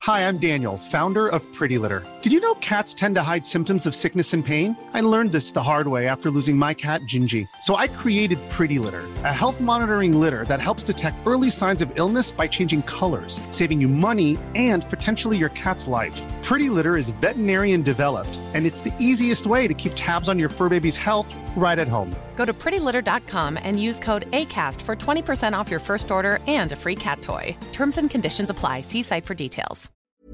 Hi, I'm Daniel, founder of Pretty Litter. Did you know cats tend to hide symptoms of sickness and pain? I learned this the hard way after losing my cat, Gingy. So I created Pretty Litter, a health monitoring litter that helps detect early signs of illness by changing colors, saving you money and potentially your cat's life. Pretty Litter is veterinarian developed, and it's the easiest way to keep tabs on your fur baby's health right at home. Go to prettylitter.com and use code ACAST for 20% off your first order and a free cat toy. Terms and conditions apply. See site for details.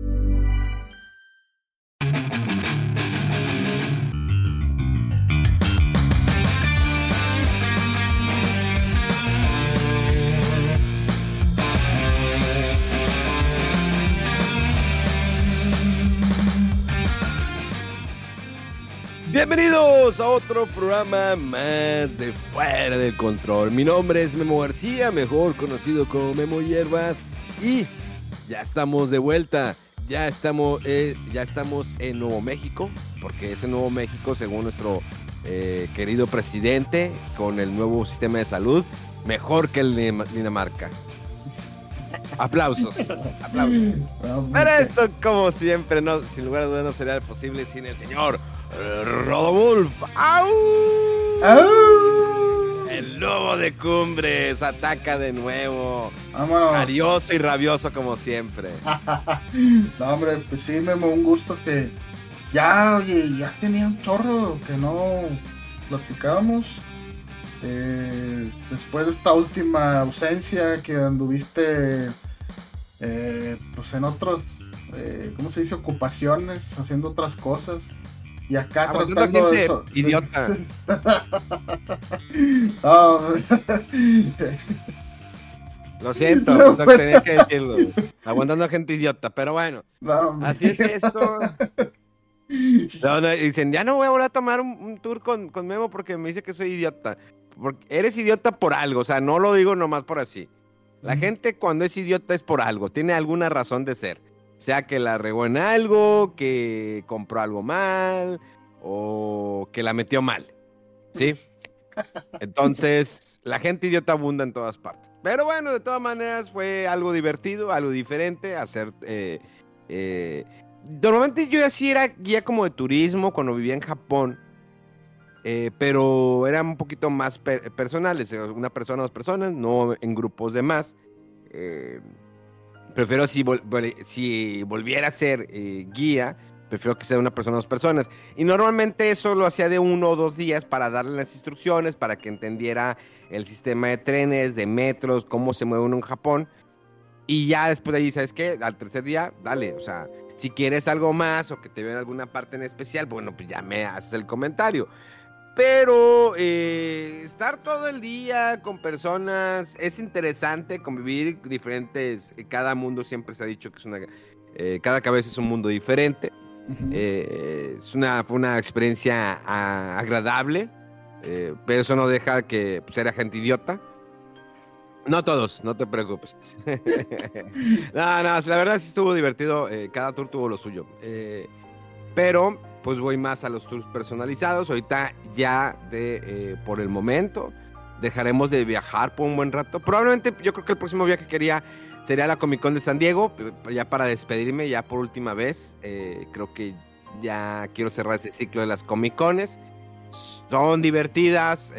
Bienvenidos a otro programa más de Fuera del Control. Mi nombre es Memo García, mejor conocido como Memo Hierbas, y ya estamos de vuelta. Ya estamos en Nuevo México, porque es en Nuevo México, según nuestro querido presidente, con el nuevo sistema de salud, mejor que el de Dinamarca. Aplausos. Pero esto, como siempre, no, sin lugar a dudas, no sería posible sin el señor Rodolfo. ¡Au! ¡Au! El lobo de Cumbres ataca de nuevo. Vámonos. Jarioso y rabioso como siempre. No, hombre, pues sí, Memo, un gusto que ya tenía un chorro que no platicábamos. Después de esta última ausencia que anduviste pues en otros, ¿cómo se dice? Ocupaciones, haciendo otras cosas. Y acá tratando de eso. Idiota. No, Lo siento, no tenía que decirlo. Aguantando a gente idiota, pero bueno. no, así es esto. No, dicen, ya no voy a volver a tomar un tour con Memo porque me dice que soy idiota. Porque eres idiota por algo, o sea, no lo digo nomás por así. La gente cuando es idiota es por algo, tiene alguna razón de ser. Sea que la regó en algo, que compró algo mal, o que la metió mal, ¿sí? Entonces, la gente idiota abunda en todas partes. Pero bueno, de todas maneras fue algo divertido, algo diferente, hacer... Normalmente yo así era guía como de turismo cuando vivía en Japón, pero eran un poquito más personales, una persona, dos personas, no en grupos de más. Prefiero si volviera a ser guía, prefiero que sea una persona o dos personas. Y normalmente eso lo hacía de 1 o 2 días para darle las instrucciones, para que entendiera el sistema de trenes, de metros, cómo se mueve uno en Japón. Y ya después de ahí, ¿sabes qué? Al tercer día, dale, o sea, si quieres algo más o que te vean alguna parte en especial, bueno, pues ya me haces el comentario. Pero estar todo el día con personas es interesante, convivir diferentes, cada mundo siempre se ha dicho que es cada cabeza es un mundo diferente. Fue una experiencia agradable, pero eso no deja que pues, era gente idiota. No todos, no te preocupes. No, la verdad sí estuvo divertido, cada tour tuvo lo suyo. Pero pues voy más a los tours personalizados. Ahorita ya por el momento dejaremos de viajar por un buen rato. Probablemente yo creo que el próximo viaje que quería sería la Comic Con de San Diego, ya para despedirme, ya por última vez. Creo que ya quiero cerrar ese ciclo de las Comic Cones. Son divertidas,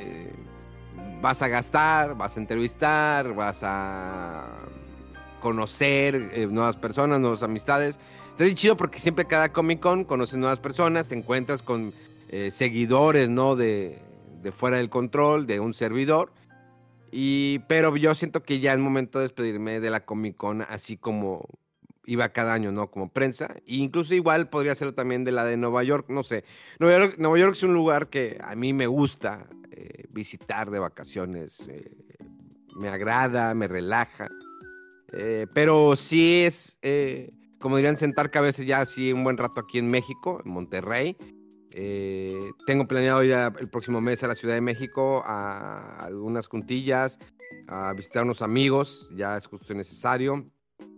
vas a gastar, vas a entrevistar, vas a conocer nuevas personas, nuevas amistades. Está bien chido porque siempre cada Comic Con conoces nuevas personas, te encuentras con seguidores, ¿no? De Fuera del Control, de un servidor. Pero yo siento que ya es momento de despedirme de la Comic Con, así como iba cada año, ¿no? Como prensa. E incluso igual podría hacerlo también de la de Nueva York, no sé. Nueva York es un lugar que a mí me gusta visitar de vacaciones. Me agrada, me relaja. Pero sí es... como dirían, sentar cabeza ya así un buen rato aquí en México, en Monterrey. Tengo planeado ir el próximo mes a la Ciudad de México a algunas juntillas, a visitar a unos amigos, ya es justo necesario.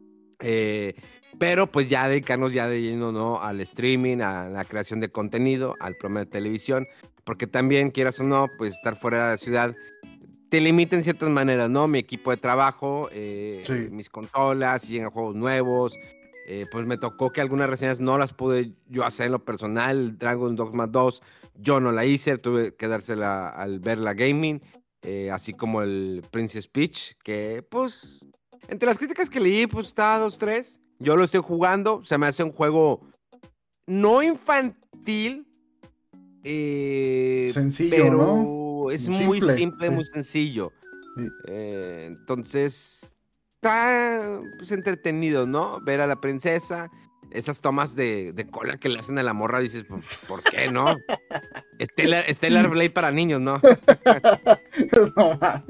Pero pues ya dedicarnos ya de lleno, ¿no? Al streaming, a la creación de contenido, al programa de televisión, porque también, quieras o no, pues estar fuera de la ciudad te limita en ciertas maneras, ¿no? Mi equipo de trabajo, Sí. mis consolas, si llegan juegos nuevos, pues me tocó que algunas reseñas no las pude yo hacer en lo personal. Dragon Dogma 2 yo no la hice, tuve que dársela al Verla Gaming, así como el Princess Peach, que pues entre las críticas que leí, pues está 2-3. Yo lo estoy jugando, se me hace un juego no infantil, sencillo, pero ¿no? es Simple, muy simple, sí. muy sencillo. Sí. Entonces, está pues, entretenido, ¿no? Ver a la princesa, esas tomas de cola que le hacen a la morra, dices, ¿por qué no? Stellar Blade para niños, ¿no? No mames.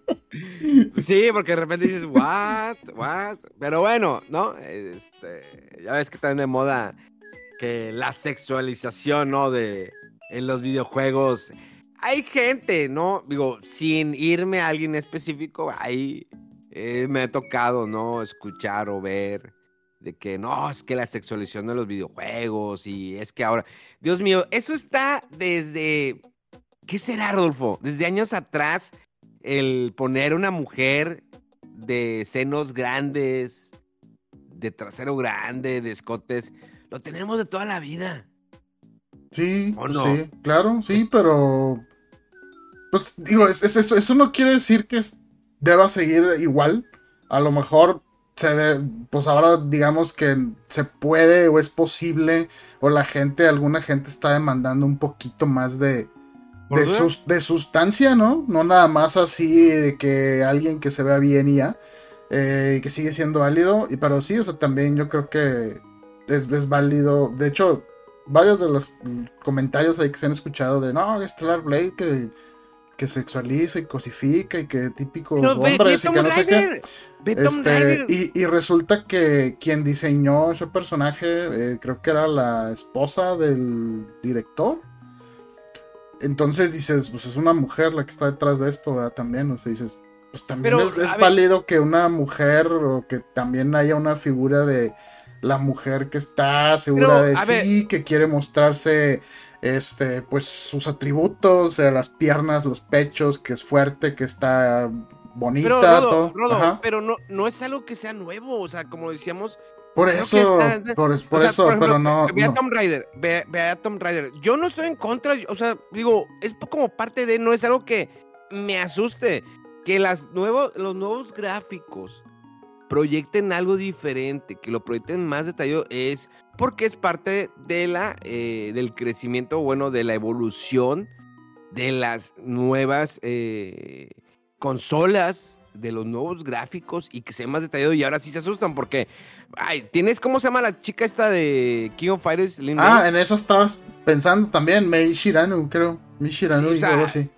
Sí, porque de repente dices, what? Pero bueno, ¿no? Ya ves que está de moda que la sexualización, ¿no? En los videojuegos. Hay gente, ¿no? Digo, sin irme a alguien específico, ahí me ha tocado, ¿no? Escuchar o ver de que no, es que la sexualización de los videojuegos y es que ahora, Dios mío, eso está desde, ¿qué será, Rodolfo? Desde años atrás, el poner una mujer de senos grandes, de trasero grande, de escotes, lo tenemos de toda la vida. Sí, ¿O pues no? sí, claro, sí, pero pues digo, eso no quiere decir que deba seguir igual. A lo mejor pues ahora digamos que se puede o es posible o alguna gente está demandando un poquito más de sustancia, ¿no? No nada más así de que alguien que se vea bien y ya, que sigue siendo válido, pero sí, o sea, también yo creo que es válido. De hecho, varios de los comentarios ahí que se han escuchado de no, Stellar Blade que sexualiza y cosifica y que típicos Pero hombres y que no sé qué. Tomb Raider. Y resulta que quien diseñó ese personaje, creo que era la esposa del director. Entonces dices, pues es una mujer la que está detrás de esto, ¿verdad? También, o sea, dices, pues también Pero, es válido que una mujer o que también haya una figura de la mujer que está segura de sí, que quiere mostrarse pues sus atributos, las piernas, los pechos, que es fuerte, que está bonita, pero, todo. pero no es algo que sea nuevo, o sea, como decíamos. Por eso, por eso, por ejemplo, pero no. Ve a Tomb Raider, ve a Tomb Raider. Yo no estoy en contra, o sea, digo, es como parte de, no es algo que me asuste, que los nuevos gráficos proyecten algo diferente, que lo proyecten más detallado, es porque es parte de del crecimiento, bueno, de la evolución de las nuevas consolas, de los nuevos gráficos y que sea más detallado, y ahora sí se asustan porque ¿tienes cómo se llama la chica esta de King of Fighters? En eso estabas pensando también, Mei Shiranu, creo. Mei Shiranu y algo así.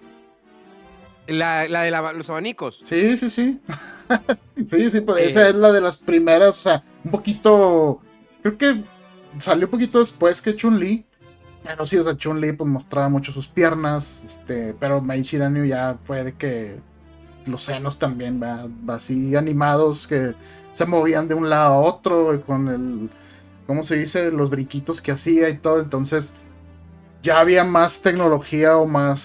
La de los abanicos. Sí. Sí, pues esa es la de las primeras, o sea, un poquito, creo que salió un poquito después que Chun-Li, pero sí, o sea, Chun-Li pues mostraba mucho sus piernas, pero Mei Shiranu ya fue de que los senos también, así animados, que se movían de un lado a otro, con ¿cómo se dice? Los brinquitos que hacía y todo, entonces ya había más tecnología o más,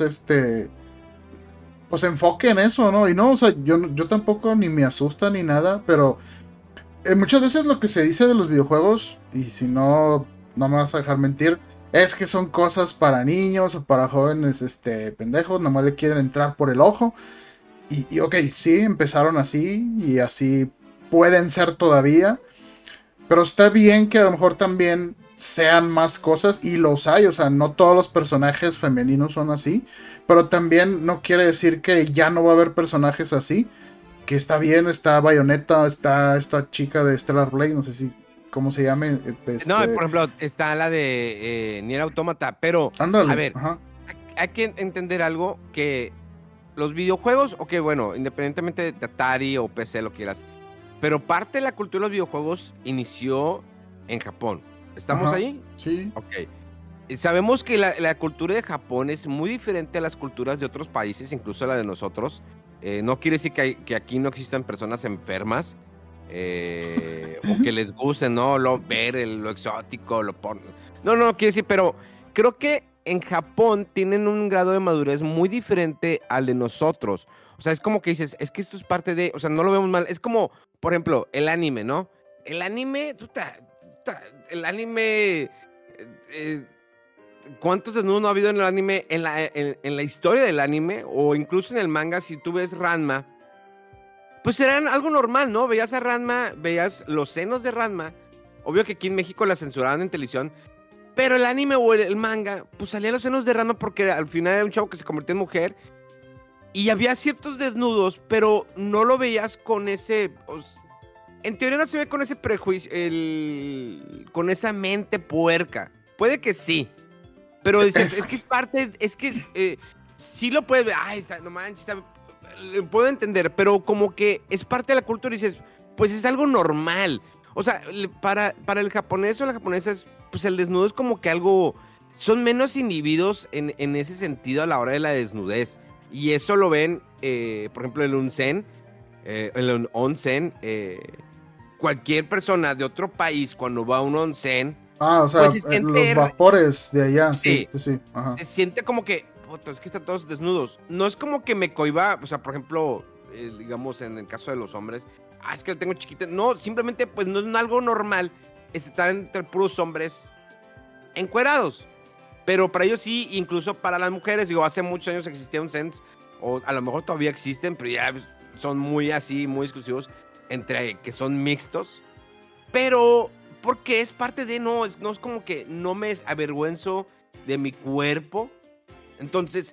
pues enfoque en eso, ¿no? Y no, o sea, yo tampoco ni me asusta ni nada, pero muchas veces lo que se dice de los videojuegos, y si no me vas a dejar mentir, es que son cosas para niños o para jóvenes, pendejos, nomás le quieren entrar por el ojo. Y ok, sí, empezaron así y así pueden ser todavía, pero está bien que a lo mejor también sean más cosas, y los hay, o sea, no todos los personajes femeninos son así, pero también no quiere decir que ya no va a haber personajes así, que está bien, está Bayonetta, está esta chica de Stellar Blade, no sé si, ¿cómo se llame? No, por ejemplo, está la de Nier Automata, pero, ándale, a ver, hay que entender algo, que los videojuegos, ok, bueno, independientemente de Atari o PC, lo quieras, pero parte de la cultura de los videojuegos inició en Japón. ¿Estamos ahí? Sí. Ok. Sabemos que la cultura de Japón es muy diferente a las culturas de otros países, incluso a la de nosotros. No quiere decir que aquí no existan personas enfermas, o que les guste, ¿no? Ver lo exótico, lo porno. No, quiere decir, pero creo que en Japón tienen un grado de madurez muy diferente al de nosotros. O sea, es como que dices, es que esto es parte de, o sea, no lo vemos mal. Es como, por ejemplo, el anime, ¿no? el anime, el anime, ¿cuántos desnudos no ha habido en el anime, en la historia del anime, o incluso en el manga? Si tú ves Ranma, pues era algo normal, ¿no? Veías a Ranma, veías los senos de Ranma. Obvio que aquí en México la censuraban en televisión, pero el anime o el manga, pues salían los senos de Ranma porque al final era un chavo que se convertía en mujer. Y había ciertos desnudos, pero no lo veías con ese... En teoría no se ve con ese prejuicio, con esa mente puerca. Puede que sí, pero dices, es que es parte, sí lo puedes ver, ay, no manches, puedo entender, pero como que es parte de la cultura y dices, pues es algo normal. O sea, para el japonés o la japonesa, pues el desnudo es como que algo, son menos inhibidos en ese sentido a la hora de la desnudez. Y eso lo ven, por ejemplo, el onsen, cualquier persona de otro país cuando va a un onsen, o sea, pues los vapores de allá, sí. Ajá. Se siente como que, es que están todos desnudos. No es como que me cohiba, o sea, por ejemplo, digamos en el caso de los hombres, es que lo tengo chiquito. No, simplemente pues no es algo normal estar entre puros hombres encuerados. Pero para ellos sí, incluso para las mujeres, digo, hace muchos años existía un sense, o a lo mejor todavía existen, pero ya son muy así, muy exclusivos, entre que son mixtos. Pero porque es parte de, no es como que no me avergüenzo de mi cuerpo. Entonces,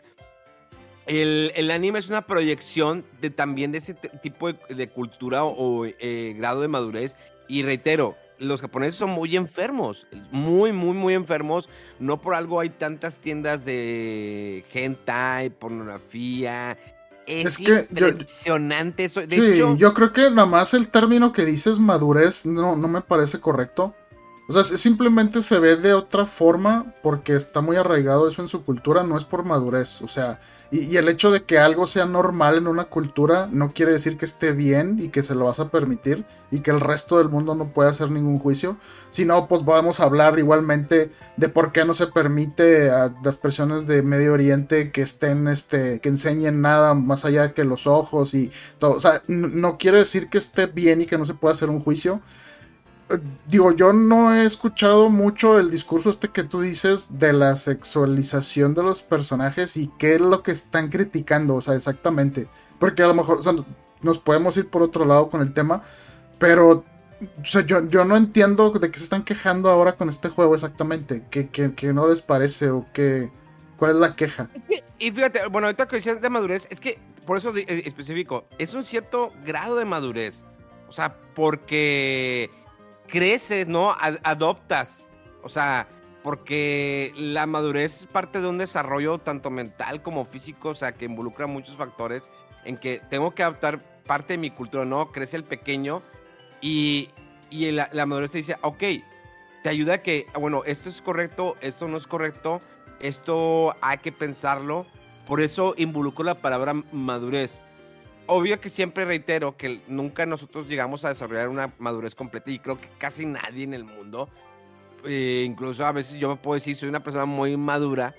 el anime es una proyección también de ese tipo de cultura o grado de madurez. Y reitero, los japoneses son muy enfermos, muy, muy, muy enfermos. No por algo hay tantas tiendas de hentai, pornografía. Es impresionante eso. De hecho, yo creo que nada más el término que dices madurez no me parece correcto. O sea, simplemente se ve de otra forma porque está muy arraigado eso en su cultura, no es por madurez. O sea, y el hecho de que algo sea normal en una cultura no quiere decir que esté bien y que se lo vas a permitir y que el resto del mundo no puede hacer ningún juicio. Si no, pues vamos a hablar igualmente de por qué no se permite a las personas de Medio Oriente que estén, que enseñen nada más allá que los ojos y todo. O sea, no quiere decir que esté bien y que no se pueda hacer un juicio. Digo, yo no he escuchado mucho el discurso que tú dices de la sexualización de los personajes y qué es lo que están criticando, o sea, exactamente. Porque a lo mejor, o sea, nos podemos ir por otro lado con el tema, pero o sea, yo no entiendo de qué se están quejando ahora con este juego exactamente. ¿Qué no les parece o cuál es la queja? Es que, y fíjate, bueno, ahorita que decías de madurez, es que, por eso específico, es un cierto grado de madurez. O sea, porque creces, ¿no? Adoptas. O sea, porque la madurez es parte de un desarrollo tanto mental como físico, o sea, que involucra muchos factores en que tengo que adaptar parte de mi cultura, ¿no? Crece el pequeño y la madurez te dice, ok, te ayuda a que, bueno, esto es correcto, esto no es correcto, esto hay que pensarlo. Por eso involucro la palabra madurez. Obvio que siempre reitero que nunca nosotros llegamos a desarrollar una madurez completa y creo que casi nadie en el mundo, incluso a veces yo me puedo decir soy una persona muy madura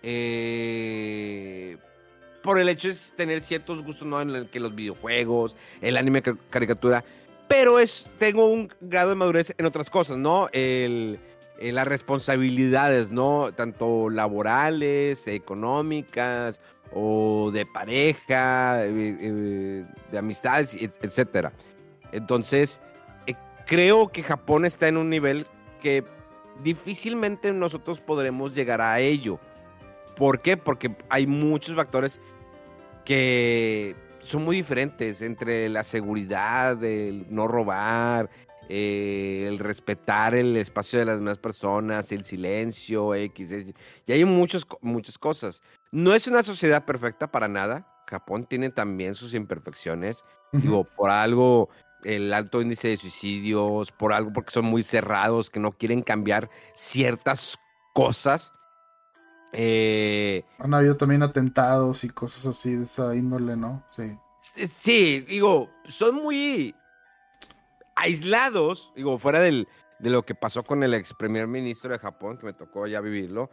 por el hecho de tener ciertos gustos, ¿no? En el que los videojuegos, el anime, caricatura, pero tengo un grado de madurez en otras cosas, ¿no? Las responsabilidades, ¿no? Tanto laborales, económicas, o de pareja, de amistades, etcétera. Entonces, creo que Japón está en un nivel que difícilmente nosotros podremos llegar a ello. ¿Por qué? Porque hay muchos factores que son muy diferentes entre la seguridad, el no robar, el respetar el espacio de las demás personas, el silencio, y hay muchas cosas. No es una sociedad perfecta para nada. Japón tiene también sus imperfecciones. Digo, por algo el alto índice de suicidios, por algo porque son muy cerrados, que no quieren cambiar ciertas cosas. Han habido también atentados y cosas así de esa índole, ¿no? Sí. Sí, digo, son muy aislados, digo, fuera de lo que pasó con el ex primer ministro de Japón, que me tocó ya vivirlo.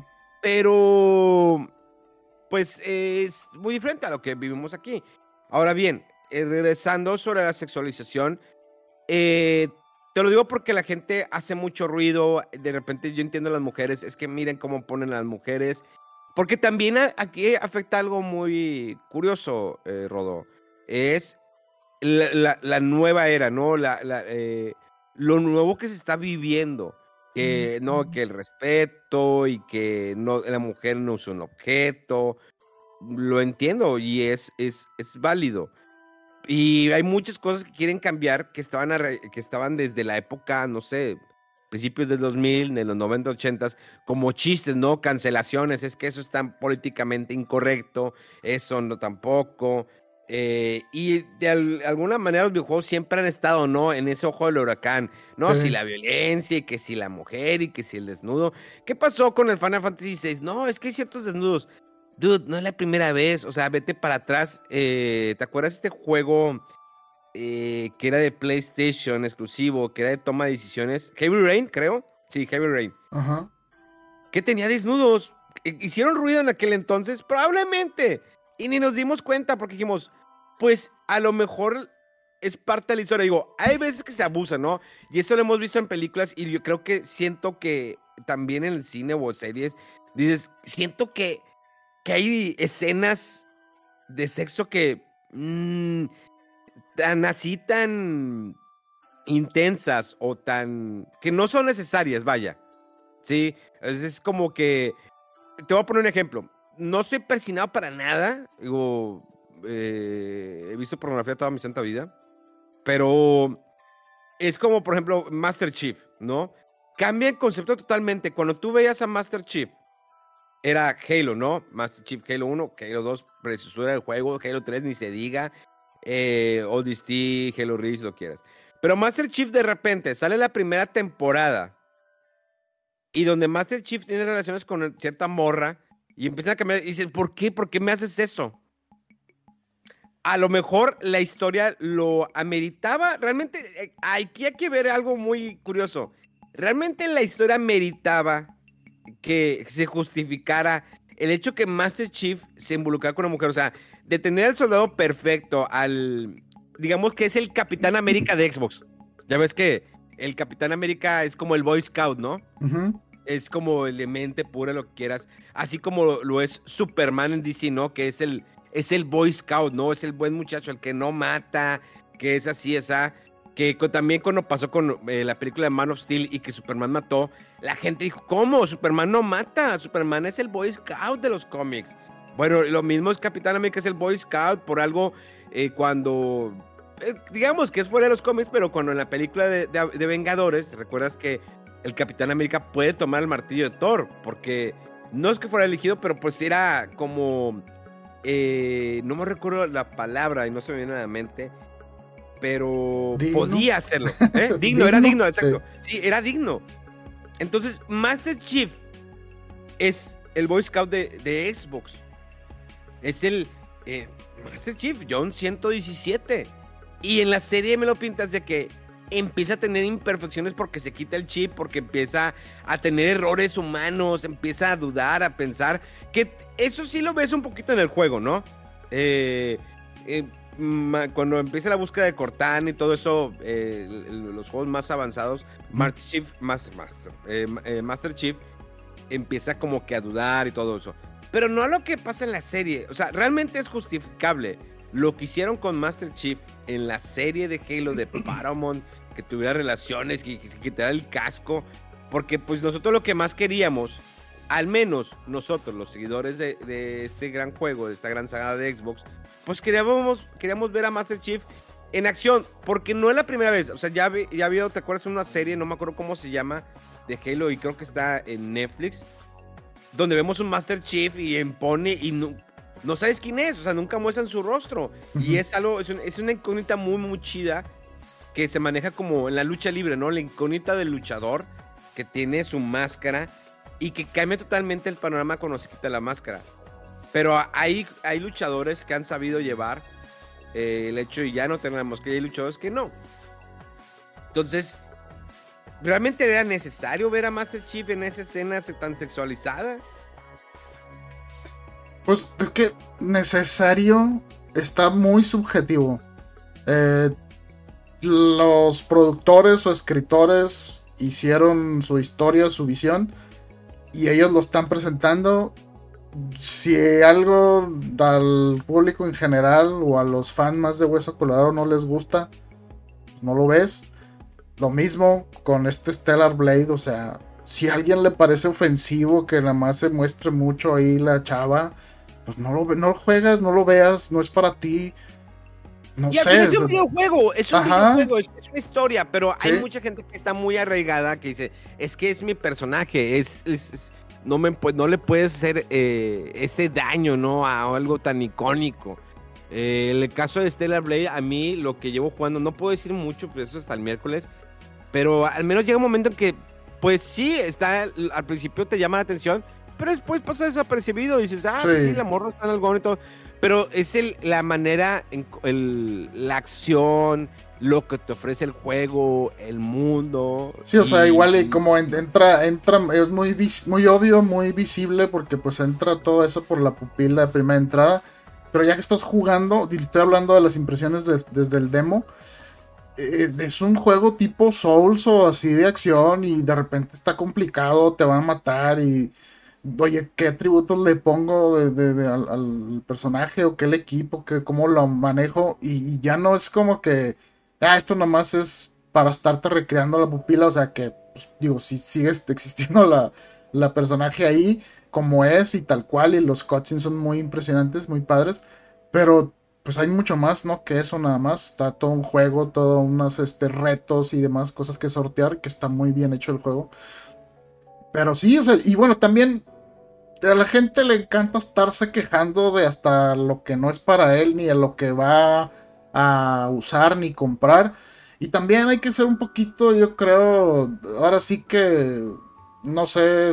Pero pues es muy diferente a lo que vivimos aquí. Ahora bien, regresando sobre la sexualización, te lo digo porque la gente hace mucho ruido. De repente yo entiendo a las mujeres. Es que miren cómo ponen a las mujeres. Porque también aquí afecta algo muy curioso, Rodo. Es la nueva era, ¿no? Lo nuevo que se está viviendo. No, que el respeto y que no, la mujer no es un objeto. Lo entiendo y es válido. Y hay muchas cosas que quieren cambiar que estaban desde la época, no sé, principios del 2000, de los 90, 80, como chistes, ¿no? Cancelaciones, es que eso está políticamente incorrecto, eso no tampoco. Y de alguna manera los videojuegos siempre han estado, ¿no? En ese ojo del huracán, ¿no? Sí. Si la violencia y que si la mujer y que si el desnudo. ¿Qué pasó con el Final Fantasy VI? No, es que hay ciertos desnudos. Dude, no es la primera vez, o sea, vete para atrás. ¿Te acuerdas de este juego que era de PlayStation exclusivo, que era de toma de decisiones? Heavy Rain, creo. Sí, Heavy Rain. Ajá. Que tenía desnudos. ¿Hicieron ruido en aquel entonces? Probablemente. Y ni nos dimos cuenta porque dijimos, pues a lo mejor es parte de la historia. Digo, hay veces que se abusa, ¿no? Y eso lo hemos visto en películas y yo creo que siento que también en el cine o series, dices, siento que hay escenas de sexo que tan intensas o que no son necesarias, vaya. Sí, es como que te voy a poner un ejemplo. No soy persinado para nada. Digo, he visto pornografía toda mi santa vida, pero es como, por ejemplo, Master Chief, ¿no? Cambia el concepto totalmente. Cuando tú veías a Master Chief, era Halo, ¿no? Master Chief, Halo 1, Halo 2, preciosura del juego, Halo 3, ni se diga, Odyssey, Halo Reach, lo quieras. Pero Master Chief de repente sale la primera temporada y donde Master Chief tiene relaciones con cierta morra y empiezan a cambiar y dicen, ¿por qué? ¿Por qué me haces eso? A lo mejor la historia lo ameritaba. Realmente, aquí hay que ver algo muy curioso. Realmente la historia meritaba que se justificara el hecho que Master Chief se involucrara con una mujer. O sea, de tener al soldado perfecto, digamos que es el Capitán América de Xbox. Ya ves que el Capitán América es como el Boy Scout, ¿no? Uh-huh. Es como el de mente pura, lo que quieras. Así como lo es Superman en DC, ¿no? Que es el Boy Scout, ¿no? Es el buen muchacho, el que no mata, que es así, esa. Que también cuando pasó con la película de Man of Steel y que Superman mató, la gente dijo, ¿cómo? Superman no mata, Superman es el Boy Scout de los cómics. Bueno, lo mismo es Capitán América, es el Boy Scout por algo cuando, digamos que es fuera de los cómics, pero cuando en la película de Vengadores, ¿recuerdas que el Capitán América puede tomar el martillo de Thor? Porque no es que fuera elegido, pero pues era como, no me recuerdo la palabra y no se me viene a la mente, pero ¿digno? Podía hacerlo. Digno, era digno, exacto. Sí, era digno. Entonces, Master Chief es el Boy Scout de Xbox. Es el Master Chief, John 117. Y en la serie me lo pintas de que empieza a tener imperfecciones porque se quita el chip, porque empieza a tener errores humanos, empieza a dudar, a pensar. Que eso sí lo ves un poquito en el juego, ¿no? Cuando empieza la búsqueda de Cortana y todo eso, los juegos más avanzados, Master Chief empieza como que a dudar y todo eso. Pero no lo que pasa en la serie. O sea, realmente es justificable lo que hicieron con Master Chief en la serie de Halo de Paramount, que tuviera relaciones, que se quitara el casco, porque pues nosotros lo que más queríamos, al menos nosotros, los seguidores de este gran juego, de esta gran saga de Xbox, pues queríamos ver a Master Chief en acción, porque no es la primera vez. O sea, ya había, ¿te acuerdas? Una serie, no me acuerdo cómo se llama, de Halo, y creo que está en Netflix, donde vemos un Master Chief y impone y no sabes quién es, o sea, nunca muestran su rostro. Uh-huh. Y es una incógnita muy, muy chida que se maneja como en la lucha libre, ¿no? La incógnita del luchador que tiene su máscara y que cambia totalmente el panorama cuando se quita la máscara. Pero hay luchadores que han sabido llevar el hecho y ya no tenemos que hay luchadores que no. Entonces, ¿realmente era necesario ver a Master Chief en esa escena tan sexualizada? Pues es que necesario está muy subjetivo. los productores o escritores hicieron su historia, su visión, y ellos lo están presentando. Si algo al público en general o a los fans más de Hueso Colorado no les gusta, pues no lo ves. Lo mismo con este Stellar Blade, o sea, si a alguien le parece ofensivo que nada más se muestre mucho ahí la chava, pues no lo juegas, no lo veas, no es para ti. No sé. Es un videojuego, es un videojuego, es una historia, pero Sí. hay mucha gente que está muy arraigada que dice, es que es mi personaje, no le puedes hacer ese daño, ¿no? A algo tan icónico. En el caso de Stellar Blade, a mí lo que llevo jugando, no puedo decir mucho, pues eso hasta el miércoles, pero al menos llega un momento en que, pues sí, al principio te llama la atención, pero después pasa desapercibido y dices, pues sí, la morra está en algo bonito. Pero es la manera, la acción, lo que te ofrece el juego, el mundo. Sí, o sea, igual y como entra, es muy obvio, muy visible, porque pues entra todo eso por la pupila de primera entrada. Pero ya que estás jugando, estoy hablando de las impresiones desde el demo. Es un juego tipo Souls o así de acción y de repente está complicado, te van a matar y... Oye, ¿qué atributos le pongo al personaje o qué el equipo, cómo lo manejo? Y ya no es como que, esto nomás es para estarte recreando la pupila, o sea que, pues, digo, si sigue existiendo la personaje ahí como es y tal cual, y los cutscenes son muy impresionantes, muy padres, pero pues hay mucho más, ¿no? Que eso nada más, está todo un juego, todos unos retos y demás cosas que sortear, que está muy bien hecho el juego. Pero sí, o sea, y bueno, también a la gente le encanta estarse quejando de hasta lo que no es para él, ni a lo que va a usar, ni comprar. Y también hay que ser un poquito, yo creo, ahora sí que, no sé,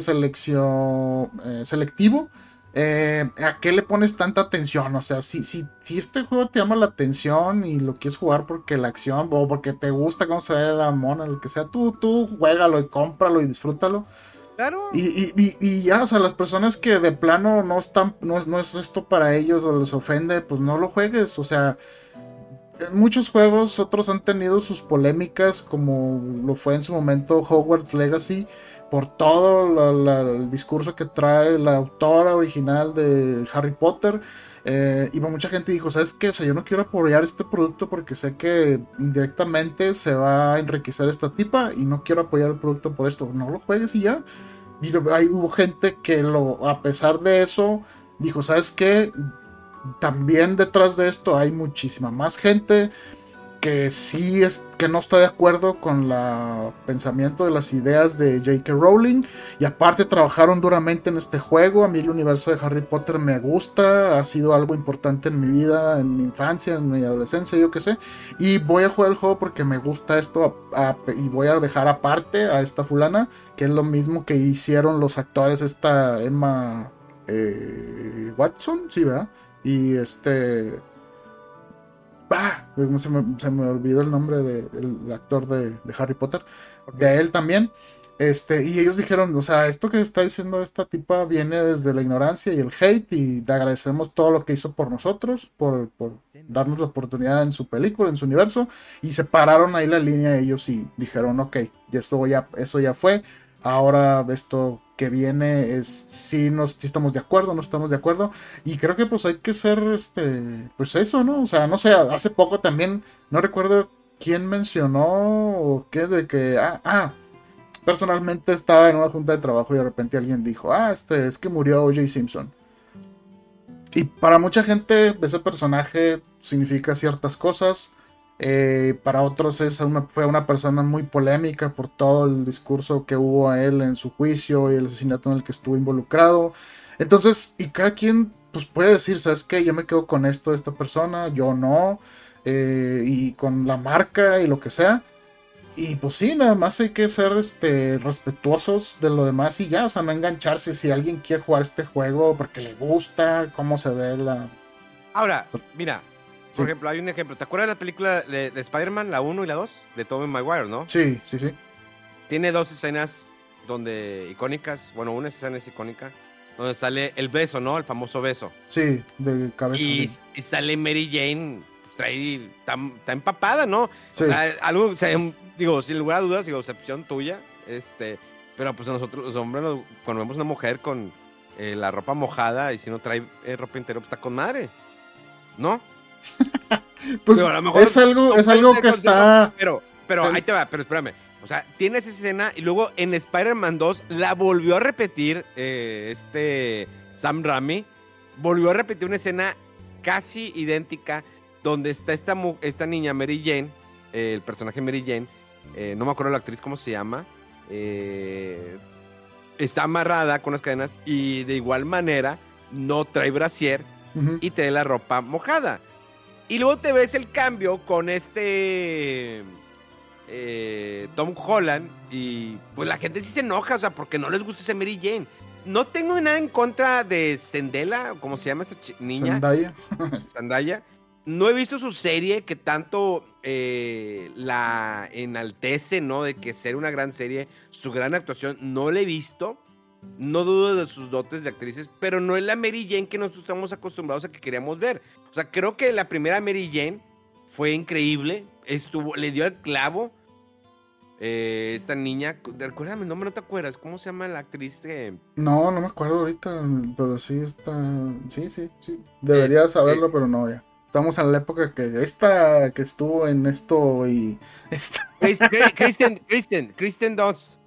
selectivo. ¿A qué le pones tanta atención? O sea, si este juego te llama la atención y lo quieres jugar porque la acción o porque te gusta cómo se ve la mona, lo que sea, tú juégalo y cómpralo y disfrútalo. Claro. Y ya, o sea, las personas que de plano no están, no es esto para ellos o les ofende, pues no lo juegues. O sea, en muchos juegos otros han tenido sus polémicas, como lo fue en su momento Hogwarts Legacy, por todo el discurso que trae la autora original de Harry Potter. Y mucha gente dijo, ¿sabes qué? O sea, yo no quiero apoyar este producto porque sé que indirectamente se va a enriquecer esta tipa y no quiero apoyar el producto por esto. No lo juegues y ya. Y hubo gente que a pesar de eso, dijo, ¿sabes qué? También detrás de esto hay muchísima más gente que que no está de acuerdo con el pensamiento de las ideas de J.K. Rowling, y aparte trabajaron duramente en este juego. A mí el universo de Harry Potter me gusta, ha sido algo importante en mi vida, en mi infancia, en mi adolescencia, yo qué sé, y voy a jugar el juego porque me gusta esto, y voy a dejar aparte a esta fulana, que es lo mismo que hicieron los actores, esta Emma Watson, sí, ¿verdad? Y se me olvidó el nombre del actor de Harry Potter. De él también. Y ellos dijeron, o sea, esto que está diciendo esta tipa viene desde la ignorancia y el hate, y le agradecemos todo lo que hizo por nosotros, por darnos la oportunidad en su película, en su universo, y separaron ahí la línea ellos y dijeron, ok, eso ya fue, ahora esto que viene es si estamos de acuerdo, no estamos de acuerdo, y creo que pues hay que ser, pues eso, ¿no? O sea, no sé, hace poco también, no recuerdo quién mencionó o qué, de que, personalmente estaba en una junta de trabajo y de repente alguien dijo, es que murió O.J. Simpson. Y para mucha gente ese personaje significa ciertas cosas. Para otros fue una persona muy polémica por todo el discurso que hubo a él en su juicio y el asesinato en el que estuvo involucrado. Entonces, y cada quien pues puede decir, ¿sabes qué? Yo me quedo con esto de esta persona, yo no. Y con la marca y lo que sea. Y pues sí, nada más hay que ser respetuosos de lo demás y ya, o sea, no engancharse si alguien quiere jugar este juego porque le gusta, cómo se ve la... Ahora, mira, por ejemplo, hay un ejemplo. ¿Te acuerdas de la película de Spider-Man, la 1 y la 2? De Tobey Maguire, ¿no? Sí. Tiene dos escenas icónicas, bueno, una escena es icónica, donde sale el beso, ¿no? El famoso beso. Sí, de cabeza. Y sale Mary Jane, está empapada, ¿no? Sí. O sea, algo, o sea, digo, sin lugar a dudas, digo, excepción tuya, pero pues nosotros los hombres, cuando vemos una mujer con la ropa mojada y si no trae ropa interior, pues está con madre, ¿no? Pues digo, a lo mejor es algo que está... Pero ahí te va, pero espérame. O sea, tiene esa escena y luego en Spider-Man 2 la volvió a repetir Sam Raimi. Volvió a repetir una escena casi idéntica donde está esta niña Mary Jane, el personaje Mary Jane, no me acuerdo la actriz cómo se llama, está amarrada con unas cadenas y de igual manera no trae brasier y trae la ropa mojada. Y luego te ves el cambio con Tom Holland y pues la gente sí se enoja, o sea, porque no les gusta ese Mary Jane. No tengo nada en contra de Zendaya, ¿cómo se llama esa niña? Zendaya. No he visto su serie que tanto la enaltece, ¿no? De que ser una gran serie, su gran actuación, no la he visto. No dudo de sus dotes de actrices, pero no es la Mary Jane que nosotros estamos acostumbrados a que queríamos ver. O sea, creo que la primera Mary Jane fue increíble, le dio el clavo. Esta niña, recuérdame el nombre, ¿no te acuerdas? ¿Cómo se llama la actriz? No me acuerdo ahorita, pero sí está... Sí. Debería saberlo, pero no, ya. Estamos en la época que que estuvo en esto y... Kristen Dunst.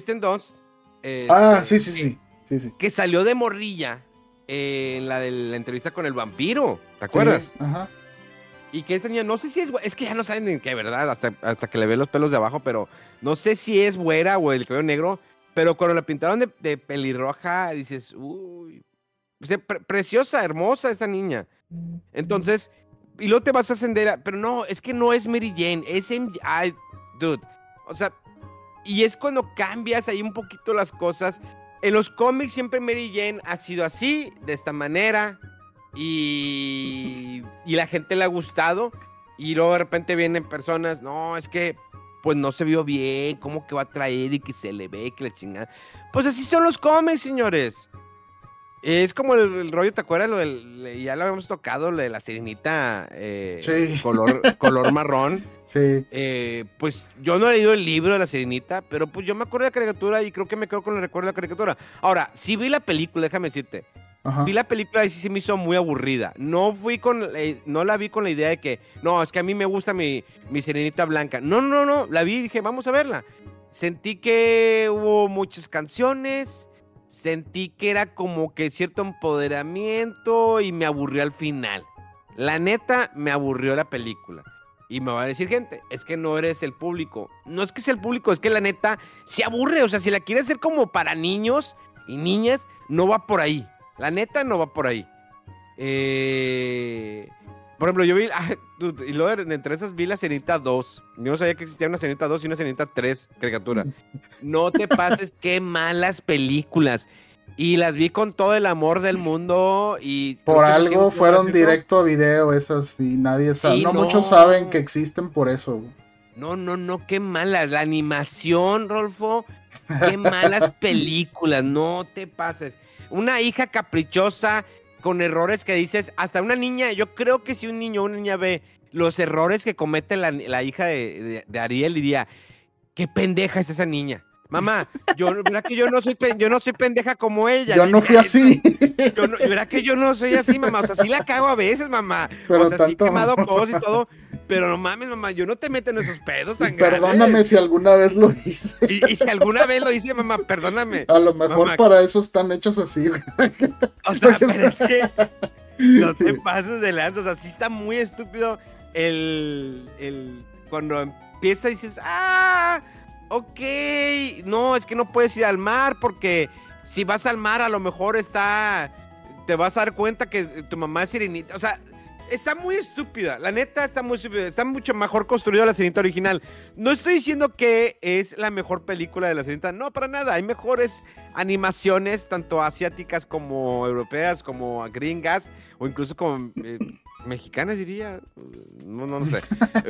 Sí. Que salió de morrilla en la de la entrevista con el vampiro, ¿te acuerdas? Sí, ajá. Y que esta niña, no sé si es que ya no saben ni qué, ¿verdad? Hasta que le ve los pelos de abajo, pero no sé si es güera o el cabello negro, pero cuando la pintaron de pelirroja, dices, uy, preciosa, hermosa esa niña. Entonces, y luego te vas a ascender, pero no, es que no es Mary Jane, es MJ, dude, o sea, y es cuando cambias ahí un poquito las cosas. En los cómics siempre Mary Jane ha sido así, de esta manera, y la gente le ha gustado, y luego de repente vienen personas, no, es que pues no se vio bien, cómo que va a traer y que se le ve, que le chingada. Pues así son los cómics, señores. Es como el rollo, ¿te acuerdas? Ya lo habíamos tocado, lo de la sirenita sí. color marrón. Sí. Pues yo no he leído el libro de la sirenita, pero pues yo me acuerdo de la caricatura y creo que me quedo con el recuerdo de la caricatura. Ahora, sí vi la película, déjame decirte. Ajá. Vi la película y sí se me hizo muy aburrida. No la vi con la idea de que, no, es que a mí me gusta mi sirenita blanca. No, la vi y dije, vamos a verla. Sentí que hubo muchas canciones, sentí que era como que cierto empoderamiento y me aburrió al final. La neta, me aburrió la película. Y me va a decir gente, es que no eres el público. No es que sea el público, es que la neta se aburre. O sea, si la quieres hacer como para niños y niñas, no va por ahí. La neta no va por ahí. Por ejemplo, yo vi... y luego entre esas vi la Sirenita 2. Yo no sabía que existía una Sirenita 2 y una Sirenita 3 caricatura. No te pases, qué malas películas. Y las vi con todo el amor del mundo y... Por algo fueron directo a video esas y nadie sabe. Sí, no muchos saben que existen por eso. No, qué malas. La animación, Rolfo, qué malas películas. No te pases. Una hija caprichosa con errores que dices, hasta una niña, yo creo que si un niño o una niña ve los errores que comete la hija de Ariel, diría, qué pendeja es esa niña. Mamá, ¿verdad que yo no soy pendeja como ella? Yo no fui así. ¿Verdad que yo no soy así, mamá? O sea, sí la cago a veces, mamá. Pero o sea, sí he quemado cosas y todo. Pero no mames, mamá, yo no te meto en esos pedos tan grandes. Perdóname si alguna vez lo hice. Y si alguna vez lo hice, mamá, perdóname. A lo mejor mamá, para eso están hechos así, güey. O sea, pero es que no te pases de lanza. O sea, sí está muy estúpido cuando empieza y dices, ok, no, es que no puedes ir al mar porque si vas al mar a lo mejor te vas a dar cuenta que tu mamá es sirenita, o sea, está muy estúpida, la neta está muy estúpida, está mucho mejor construida la sirenita original. No estoy diciendo que es la mejor película de la sirenita, no, para nada, hay mejores animaciones, tanto asiáticas como europeas, como gringas, o incluso como mexicanas diría, no sé,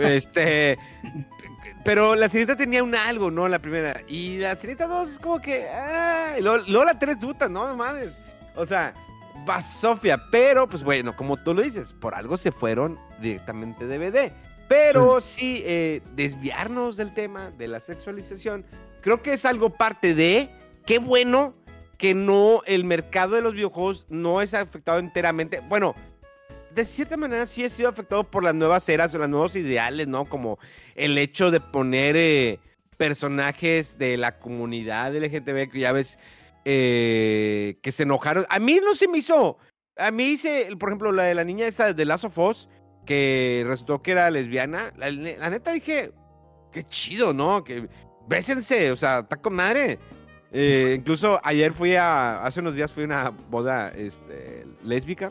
pero la Sirenita tenía algo, ¿no? La primera. Y la Sirenita 2 es como que... y luego la 3 duta, no mames. O sea, basofia, pero pues bueno, como tú lo dices, por algo se fueron directamente DVD. Pero sí, desviarnos del tema de la sexualización, creo que es algo parte de, qué bueno que no, el mercado de los videojuegos no es afectado enteramente, bueno, de cierta manera sí ha sido afectado por las nuevas eras o los nuevos ideales, ¿no? Como el hecho de poner personajes de la comunidad LGTB, que ya ves, que se enojaron. A mí no se me hizo, a mí por ejemplo, la de la niña esta de Last of Us, que resultó que era lesbiana, la neta dije, qué chido, ¿no? Que bésense, o sea, está con madre. Incluso ayer hace unos días fui a una boda lésbica.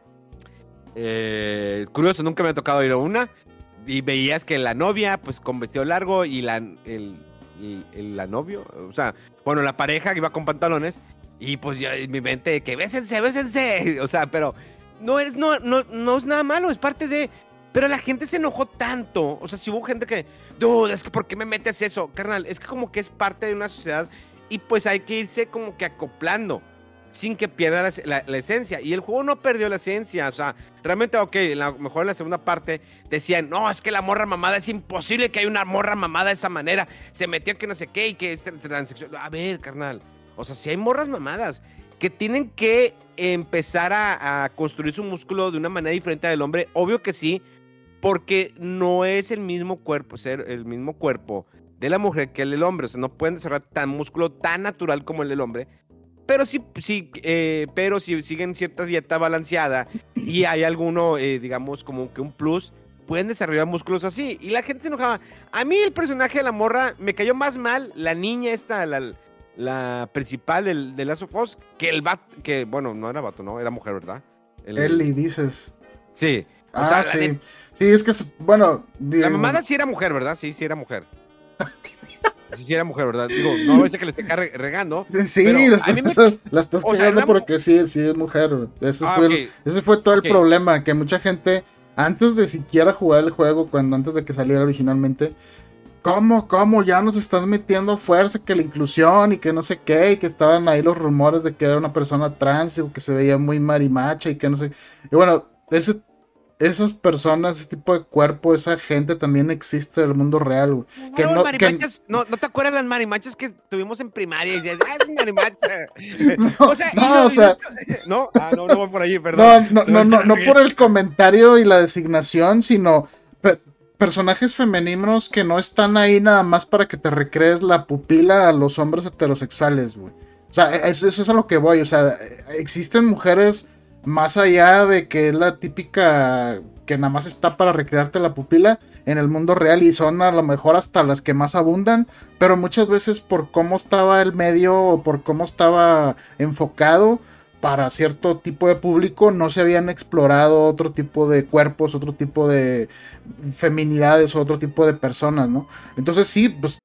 Curioso, nunca me ha tocado ir a una. Y veías que la novia, pues con vestido largo, y la novio, o sea, bueno, la pareja iba con pantalones. Y pues yo en mi mente, que bésense. O sea, pero no es nada malo, es parte de. Pero la gente se enojó tanto. O sea, si hubo gente que, dude, es que ¿por qué me metes eso? Carnal, es que como que es parte de una sociedad. Y pues hay que irse como que acoplando, sin que pierda la esencia. Y el juego no perdió la esencia. O sea, realmente, ok, mejor en la segunda parte decían, no, es que la morra mamada, es imposible que haya una morra mamada de esa manera. Se metió que no sé qué y que es transexual. A ver, carnal. O sea, si hay morras mamadas que tienen que empezar a construir su músculo de una manera diferente al hombre, obvio que sí, porque no es el mismo cuerpo, el mismo cuerpo de la mujer que el del hombre. O sea, no pueden desarrollar tan músculo tan natural como el del hombre. Pero sí, pero si siguen cierta dieta balanceada y hay alguno, digamos, como que un plus, pueden desarrollar músculos así. Y la gente se enojaba. A mí el personaje de la morra me cayó más mal, la niña esta, la principal de Last of Us, que el vato, que bueno, no era vato, no, era mujer, ¿verdad? Ellie, dices. Sí. O sea, sí. Sí, es que, bueno. La mamada sí era mujer, ¿verdad? Sí era mujer. Sí era mujer, ¿verdad? Digo, no voy a que le esté regando. Sí, la estás cagando porque sí es mujer. Ese fue todo el problema, que mucha gente, antes de siquiera jugar el juego, antes de que saliera originalmente, ¿cómo ya nos están metiendo fuerza que la inclusión y que no sé qué, y que estaban ahí los rumores de que era una persona trans y que se veía muy marimacha y que no sé. Y bueno, esas personas, ese tipo de cuerpo, esa gente también existe en el mundo real, güey. ¿No te acuerdas las marimachas que tuvimos en primaria? Y decías, es marimacha. No voy por allí, perdón. No por el comentario y la designación, sino personajes femeninos que no están ahí nada más para que te recrees la pupila a los hombres heterosexuales, güey. O sea, eso es a lo que voy. O sea, existen mujeres más allá de que es la típica que nada más está para recrearte la pupila en el mundo real, y son a lo mejor hasta las que más abundan, pero muchas veces por cómo estaba el medio o por cómo estaba enfocado para cierto tipo de público, no se habían explorado otro tipo de cuerpos, otro tipo de feminidades, otro tipo de personas, ¿no? Entonces sí, pues.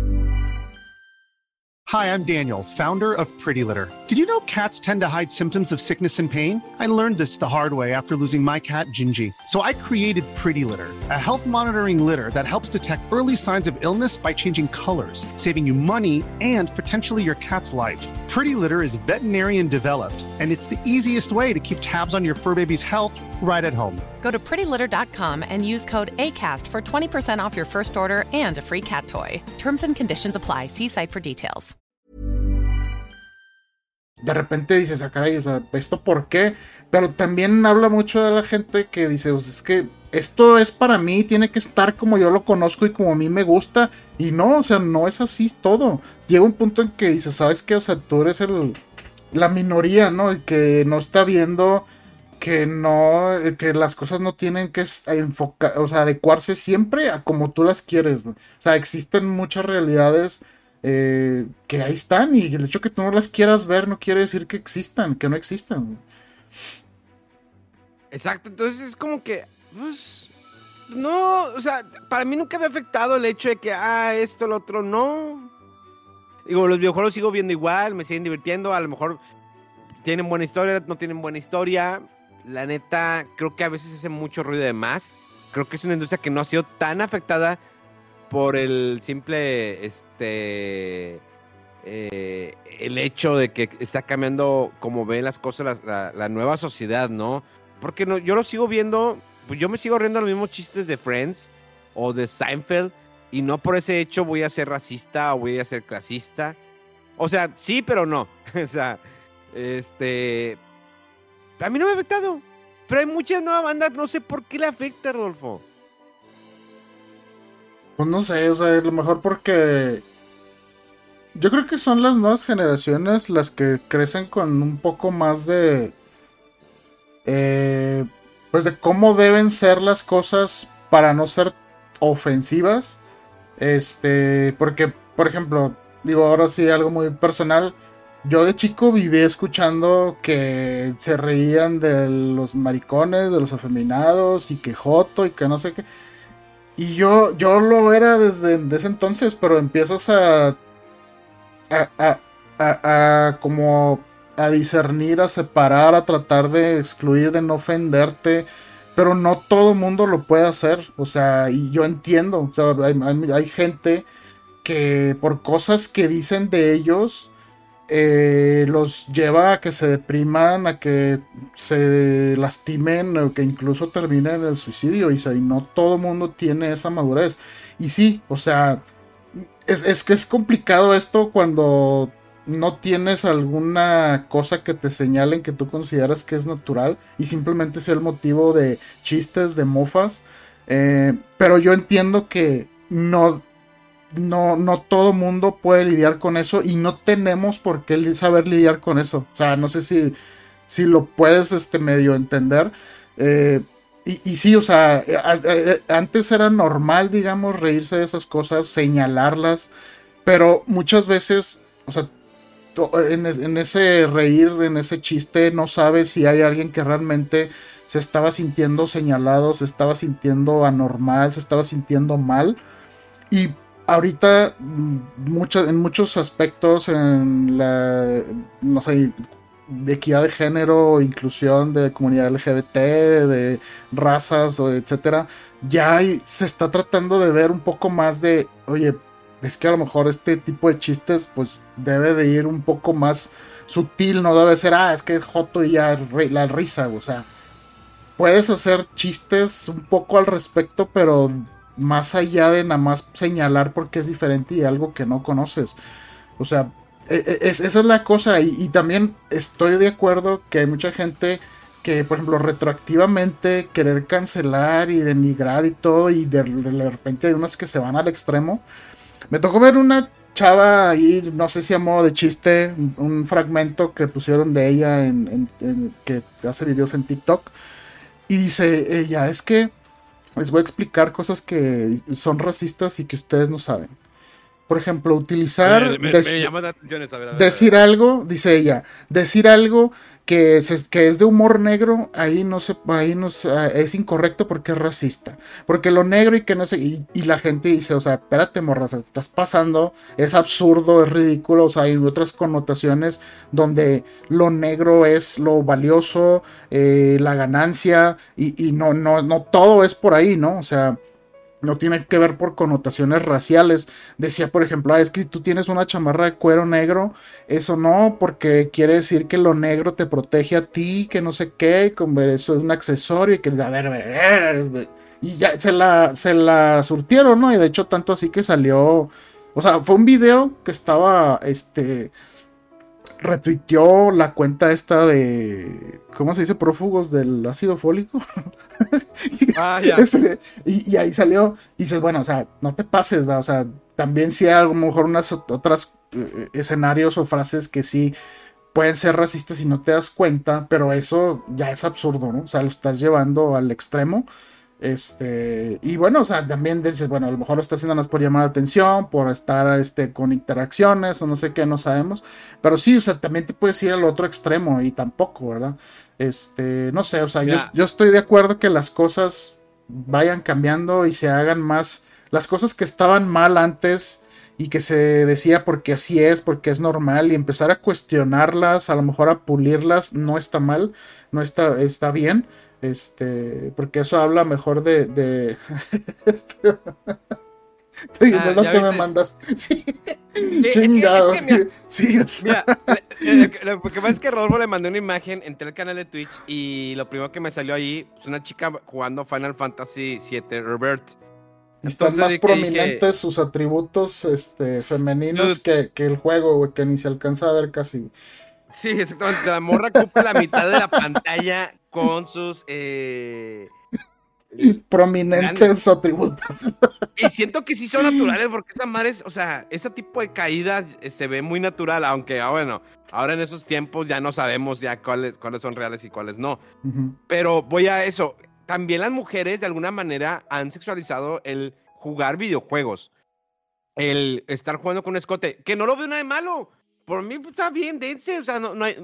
Hi, I'm Daniel, founder of Pretty Litter. Did you know cats tend to hide symptoms of sickness and pain? I learned this the hard way after losing my cat, Gingy. So I created Pretty Litter, a health monitoring litter that helps detect early signs of illness by changing colors, saving you money and potentially your cat's life. Pretty Litter is veterinarian developed, and it's the easiest way to keep tabs on your fur baby's health right at home. Go to prettylitter.com and use code ACAST for 20% off your first order and a free cat toy. Terms and conditions apply. See site for details. De repente dices, caray, o sea, ¿esto por qué? Pero también habla mucho de la gente que dice, pues es que esto es para mí, tiene que estar como yo lo conozco y como a mí me gusta. Y no, o sea, no es así todo. Llega un punto en que dices, ¿sabes qué? O sea, tú eres la minoría, ¿no? El que no está viendo que las cosas no tienen que enfocar, o sea, adecuarse siempre a como tú las quieres, güey. O sea, existen muchas realidades que ahí están, y el hecho que tú no las quieras ver no quiere decir que existan, que no existan, güey. Exacto, entonces es como que, pues, no, o sea, para mí nunca me ha afectado el hecho de que, esto, lo otro, no. Digo, los videojuegos los sigo viendo igual, me siguen divirtiendo, a lo mejor tienen buena historia, no tienen buena historia. La neta, creo que a veces hace mucho ruido de más. Creo que es una industria que no ha sido tan afectada por el simple, el hecho de que está cambiando como ven las cosas la nueva sociedad, ¿no? Porque no, yo lo sigo viendo, pues yo me sigo riendo los mismos chistes de Friends o de Seinfeld y no por ese hecho voy a ser racista o voy a ser clasista. O sea, sí, pero no. O sea, a mí no me ha afectado, pero hay muchas nuevas bandas, no sé por qué le afecta, Rodolfo. Pues no sé, o sea, a lo mejor porque yo creo que son las nuevas generaciones las que crecen con un poco más de pues de cómo deben ser las cosas para no ser ofensivas. Porque, por ejemplo, digo ahora sí algo muy personal. Yo de chico viví escuchando que se reían de los maricones, de los afeminados y que joto y que no sé qué. Y yo lo era desde ese entonces, pero empiezas como a discernir, a separar, a tratar de excluir, de no ofenderte, pero no todo mundo lo puede hacer, o sea, y yo entiendo, o sea, hay gente que por cosas que dicen de ellos, los lleva a que se depriman, a que se lastimen, o que incluso terminen en el suicidio, y no todo mundo tiene esa madurez, y sí, o sea, es que es complicado esto cuando no tienes alguna cosa que te señalen que tú consideras que es natural y simplemente sea el motivo de chistes, de mofas. Pero yo entiendo que no todo mundo puede lidiar con eso y no tenemos por qué saber lidiar con eso. O sea, no sé si lo puedes medio entender. Y sí, o sea, antes era normal, digamos, reírse de esas cosas, señalarlas, pero muchas veces, o sea, en ese reír, en ese chiste, no sabes si hay alguien que realmente se estaba sintiendo señalado, se estaba sintiendo anormal, se estaba sintiendo mal. Y ahorita, en muchos aspectos, en la, no sé, de equidad de género, inclusión de comunidad LGBT, de razas, etcétera, se está tratando de ver un poco más de, oye, es que a lo mejor este tipo de chistes pues debe de ir un poco más sutil, no debe ser, es que es joto y ya la risa, o sea, puedes hacer chistes un poco al respecto, pero más allá de nada más señalar porque es diferente y algo que no conoces, o sea, esa es la cosa, y también estoy de acuerdo que hay mucha gente que, por ejemplo, retroactivamente querer cancelar y denigrar y todo, y de repente hay unos que se van al extremo. Me tocó ver una chava ahí, no sé si a modo de chiste, un fragmento que pusieron de ella que hace videos en TikTok, y dice ella, es que les voy a explicar cosas que son racistas y que ustedes no saben. Por ejemplo, utilizar... Me llama la atención esa, decir algo, dice ella, decir algo que es de humor negro, ahí no es incorrecto porque es racista. Porque lo negro y que no sé... Y la gente dice, o sea, espérate, morra, o sea, estás pasando, es absurdo, es ridículo, o sea, hay otras connotaciones donde lo negro es lo valioso, la ganancia, y no todo es por ahí, ¿no? O sea... no tiene que ver por connotaciones raciales. Decía, por ejemplo, es que si tú tienes una chamarra de cuero negro, eso no, porque quiere decir que lo negro te protege a ti, que no sé qué, como eso es un accesorio, y que a ver, y ya se la surtieron, ¿no? Y de hecho, tanto así que salió, o sea, fue un video que estaba, retuiteó la cuenta esta de, ¿cómo se dice? Prófugos del ácido fólico. Ya. Y ahí salió, y dices, bueno, o sea, no te pases, ¿va? O sea, también sí hay a lo mejor unas otras escenarios o frases que sí pueden ser racistas y no te das cuenta, pero eso ya es absurdo, ¿no? O sea, lo estás llevando al extremo. Y bueno, o sea, también dices, bueno, a lo mejor lo está haciendo más por llamar la atención, por estar con interacciones o no sé qué, no sabemos. Pero sí, o sea, también te puedes ir al otro extremo y tampoco, ¿verdad? No sé, o sea, yo estoy de acuerdo que las cosas vayan cambiando y se hagan más. Las cosas que estaban mal antes y que se decía porque así es, porque es normal, y empezar a cuestionarlas, a lo mejor a pulirlas, no está mal, no está bien. Porque eso habla mejor de Estoy viendo lo que me mandaste. Sí. Chingado. Sí, mira, lo que pasa es que Rodolfo le mandé una imagen, entré al canal de Twitch y lo primero que me salió ahí es una chica jugando Final Fantasy VII Rebirth. Están más prominentes sus atributos femeninos que el juego, güey, que ni se alcanza a ver casi. Sí, exactamente. La morra ocupa la mitad de la pantalla con sus prominentes grandes atributos. Y siento que sí son naturales, porque esa madre, o sea, ese tipo de caídas se ve muy natural, aunque, bueno, ahora en esos tiempos ya no sabemos ya cuáles son reales y cuáles no. Uh-huh. Pero voy a eso. También las mujeres, de alguna manera, han sexualizado el jugar videojuegos. El estar jugando con un escote, que no lo veo nada de malo. Por mí está bien, dense. O sea,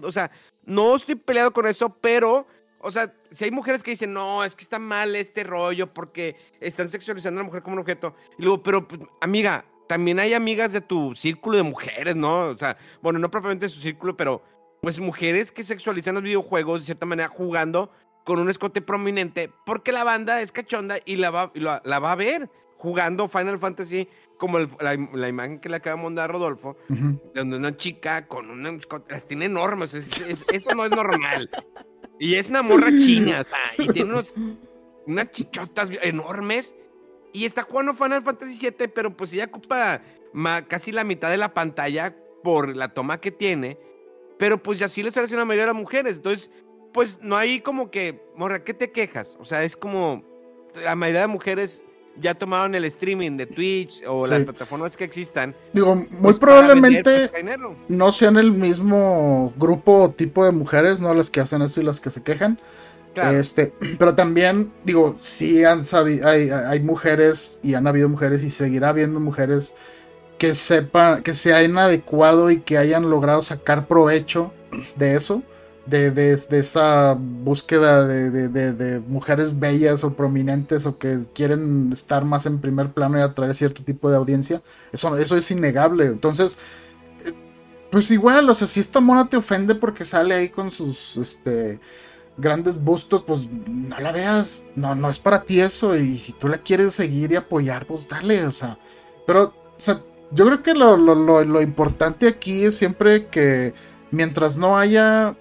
no estoy peleado con eso, pero... O sea, si hay mujeres que dicen, no, es que está mal este rollo porque están sexualizando a la mujer como un objeto. Y luego, pero, pues, amiga, también hay amigas de tu círculo de mujeres, ¿no? O sea, bueno, no propiamente de su círculo, pero pues mujeres que sexualizan los videojuegos de cierta manera jugando con un escote prominente porque la banda es cachonda y la va a ver jugando Final Fantasy como la imagen que le acaba de mandar a Rodolfo, uh-huh. Donde una chica con un escote, las tiene enormes, eso no es normal. Y es una morra china, o sea, y tiene unas chichotas enormes. Y está jugando Final Fantasy VII, pero pues ella ocupa casi la mitad de la pantalla por la toma que tiene. Pero pues así lo está haciendo la mayoría de las mujeres. Entonces, pues no hay como que, morra, ¿qué te quejas? O sea, es como la mayoría de mujeres ya tomaron el streaming de Twitch o las plataformas que existan. Digo, muy probablemente no sean el mismo grupo o tipo de mujeres, no las que hacen eso y las que se quejan. Claro. Pero también, digo, sí hay mujeres y han habido mujeres y seguirá habiendo mujeres que sepan, que se hayan adecuado y que hayan logrado sacar provecho de eso. De esa búsqueda de mujeres bellas o prominentes o que quieren estar más en primer plano y atraer cierto tipo de audiencia. Eso es innegable. Entonces, pues igual, o sea, si esta mona te ofende porque sale ahí con sus grandes bustos, pues no la veas. No es para ti eso. Y si tú la quieres seguir y apoyar, pues dale, o sea. Pero, o sea, yo creo que lo importante aquí es siempre que mientras no haya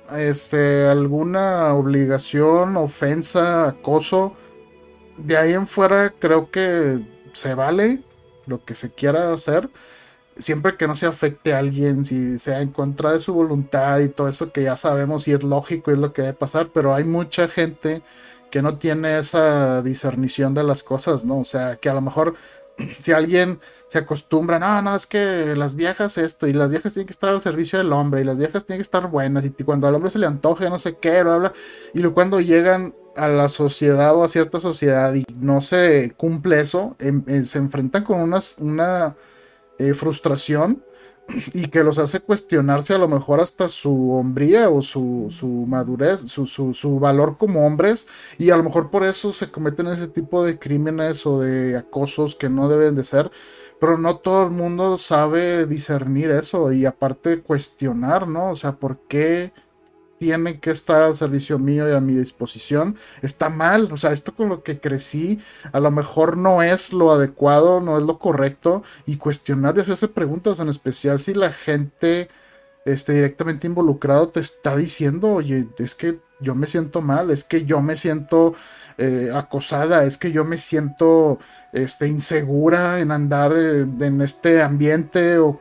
alguna obligación, ofensa, acoso, de ahí en fuera creo que se vale lo que se quiera hacer, siempre que no se afecte a alguien, si sea en contra de su voluntad y todo eso que ya sabemos y es lógico y es lo que debe pasar, pero hay mucha gente que no tiene esa discernición de las cosas, ¿no? O sea, que a lo mejor si alguien se acostumbra, no, es que las viejas esto, y las viejas tienen que estar al servicio del hombre, y las viejas tienen que estar buenas, y cuando al hombre se le antoje, no sé qué, bla, bla, y luego cuando llegan a la sociedad o a cierta sociedad y no se cumple eso, se enfrentan con una frustración y que los hace cuestionarse a lo mejor hasta su hombría o su madurez, su valor como hombres, y a lo mejor por eso se cometen ese tipo de crímenes o de acosos que no deben de ser, pero no todo el mundo sabe discernir eso y aparte cuestionar, ¿no? O sea, ¿por qué tienen que estar al servicio mío y a mi disposición? Está mal, o sea, esto con lo que crecí a lo mejor no es lo adecuado, no es lo correcto, y cuestionar y hacerse preguntas, en especial si la gente directamente involucrado te está diciendo, oye, es que yo me siento mal, es que yo me siento acosada, es que yo me siento insegura en andar en este ambiente o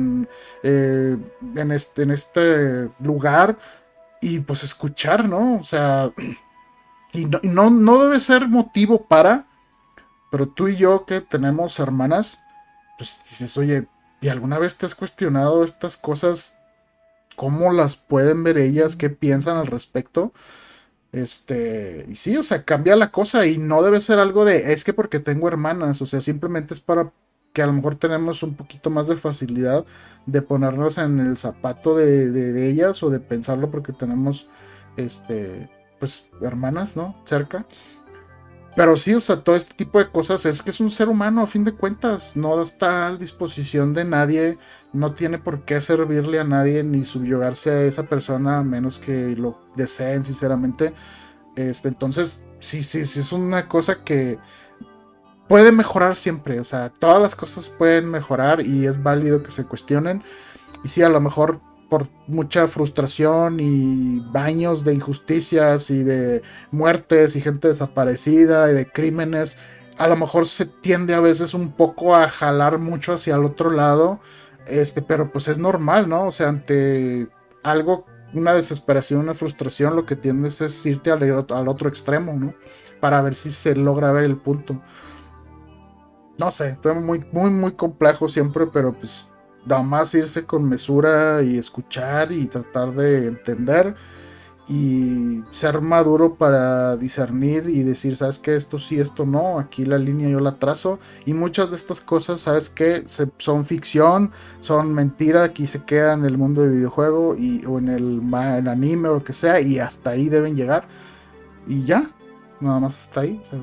en este lugar. Y pues escuchar, ¿no? O sea, y no debe ser motivo para, pero tú y yo que tenemos hermanas, pues dices, oye, ¿y alguna vez te has cuestionado estas cosas? ¿Cómo las pueden ver ellas? ¿Qué piensan al respecto? Y sí, o sea, cambia la cosa y no debe ser algo de, es que porque tengo hermanas, o sea, simplemente es para que a lo mejor tenemos un poquito más de facilidad de ponernos en el zapato de ellas o de pensarlo porque tenemos, pues, hermanas, ¿no? Cerca. Pero sí, o sea, todo este tipo de cosas es que es un ser humano a fin de cuentas, no está a disposición de nadie, no tiene por qué servirle a nadie ni subyugarse a esa persona a menos que lo deseen sinceramente. Entonces, sí, es una cosa que puede mejorar siempre, o sea, todas las cosas pueden mejorar y es válido que se cuestionen. Y sí, a lo mejor por mucha frustración y baños de injusticias y de muertes y gente desaparecida y de crímenes, a lo mejor se tiende a veces un poco a jalar mucho hacia el otro lado, pero pues es normal, ¿no? O sea, ante algo, una desesperación, una frustración, lo que tiendes es irte al otro extremo, ¿no? Para ver si se logra ver el punto. No sé, todo muy, muy, muy complejo siempre, pero pues nada más irse con mesura y escuchar y tratar de entender y ser maduro para discernir y decir, ¿sabes qué? Esto sí, esto no, aquí la línea yo la trazo. Y muchas de estas cosas, ¿sabes qué? Son ficción, son mentira, aquí se queda en el mundo de videojuego o en el anime o lo que sea, y hasta ahí deben llegar. Y ya, nada más hasta ahí. O sea,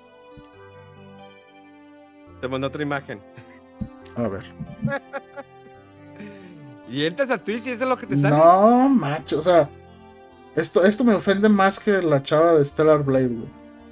Te mandó otra imagen. a ver. Y entras a Twitch y eso es lo que te sale. No, macho, o sea, esto me ofende más que la chava de Stellar Blade, güey.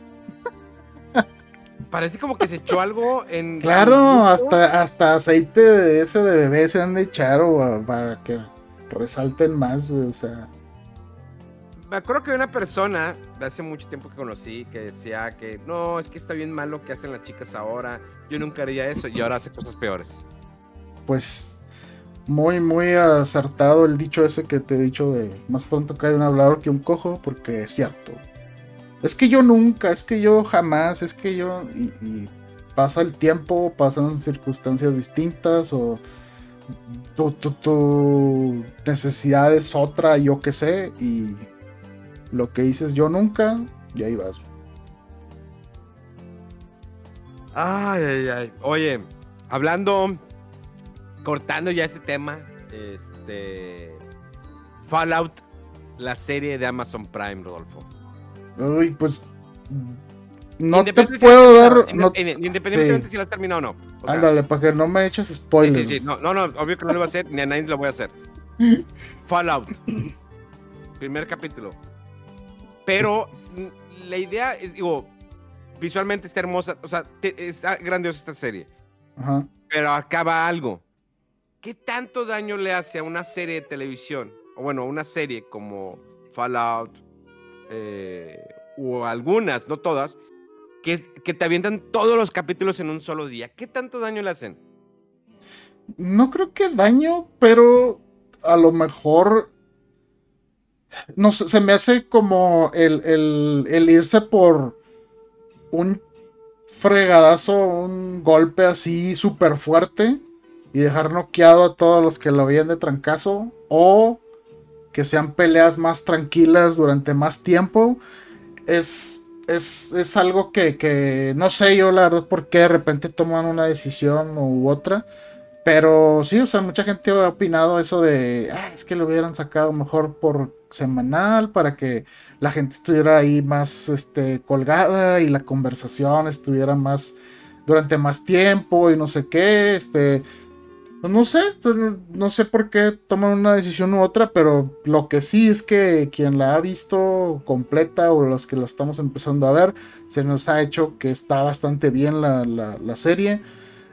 Parece como que se echó algo en... Claro, hasta aceite de ese de bebé se han de echar para que resalten más, güey, o sea. Me acuerdo que una persona de hace mucho tiempo que conocí que decía que no, es que está bien mal lo que hacen las chicas ahora. Yo nunca haría eso y ahora hace cosas peores. Pues muy, muy acertado el dicho ese que te he dicho de más pronto cae un hablador que un cojo, porque es cierto. Es que yo nunca, es que yo jamás, es que yo... Y pasa el tiempo, pasan circunstancias distintas o tu necesidad es otra, yo qué sé, y lo que dices yo nunca, y ahí vas. Ay, ay, ay. Oye, hablando, cortando ya este tema, Fallout, la serie de Amazon Prime, Rodolfo. Uy, pues no te puedo dar... Independientemente si la has terminado o no. O sea, ándale, para que no me eches spoilers. sí. No, obvio que no lo voy a hacer, ni a nadie lo voy a hacer. Fallout. Primer capítulo. Pero la idea es, digo, visualmente está hermosa, o sea, está grandiosa esta serie. Ajá. Pero acaba algo. ¿Qué tanto daño le hace a una serie de televisión? O bueno, una serie como Fallout, o algunas, no todas, que te avientan todos los capítulos en un solo día. ¿Qué tanto daño le hacen? No creo que daño, pero a lo mejor no sé, se me hace como el irse por un fregadazo, un golpe así súper fuerte y dejar noqueado a todos los que lo veían de trancazo, o que sean peleas más tranquilas durante más tiempo. Es algo que no sé yo la verdad por qué de repente toman una decisión u otra. Pero sí, o sea, mucha gente ha opinado eso de, es que lo hubieran sacado mejor por semanal para que la gente estuviera ahí más colgada y la conversación estuviera más durante más tiempo y no sé qué, pues no sé, pues no sé por qué toman una decisión u otra, pero lo que sí es que quien la ha visto completa o los que la estamos empezando a ver, se nos ha hecho que está bastante bien la serie.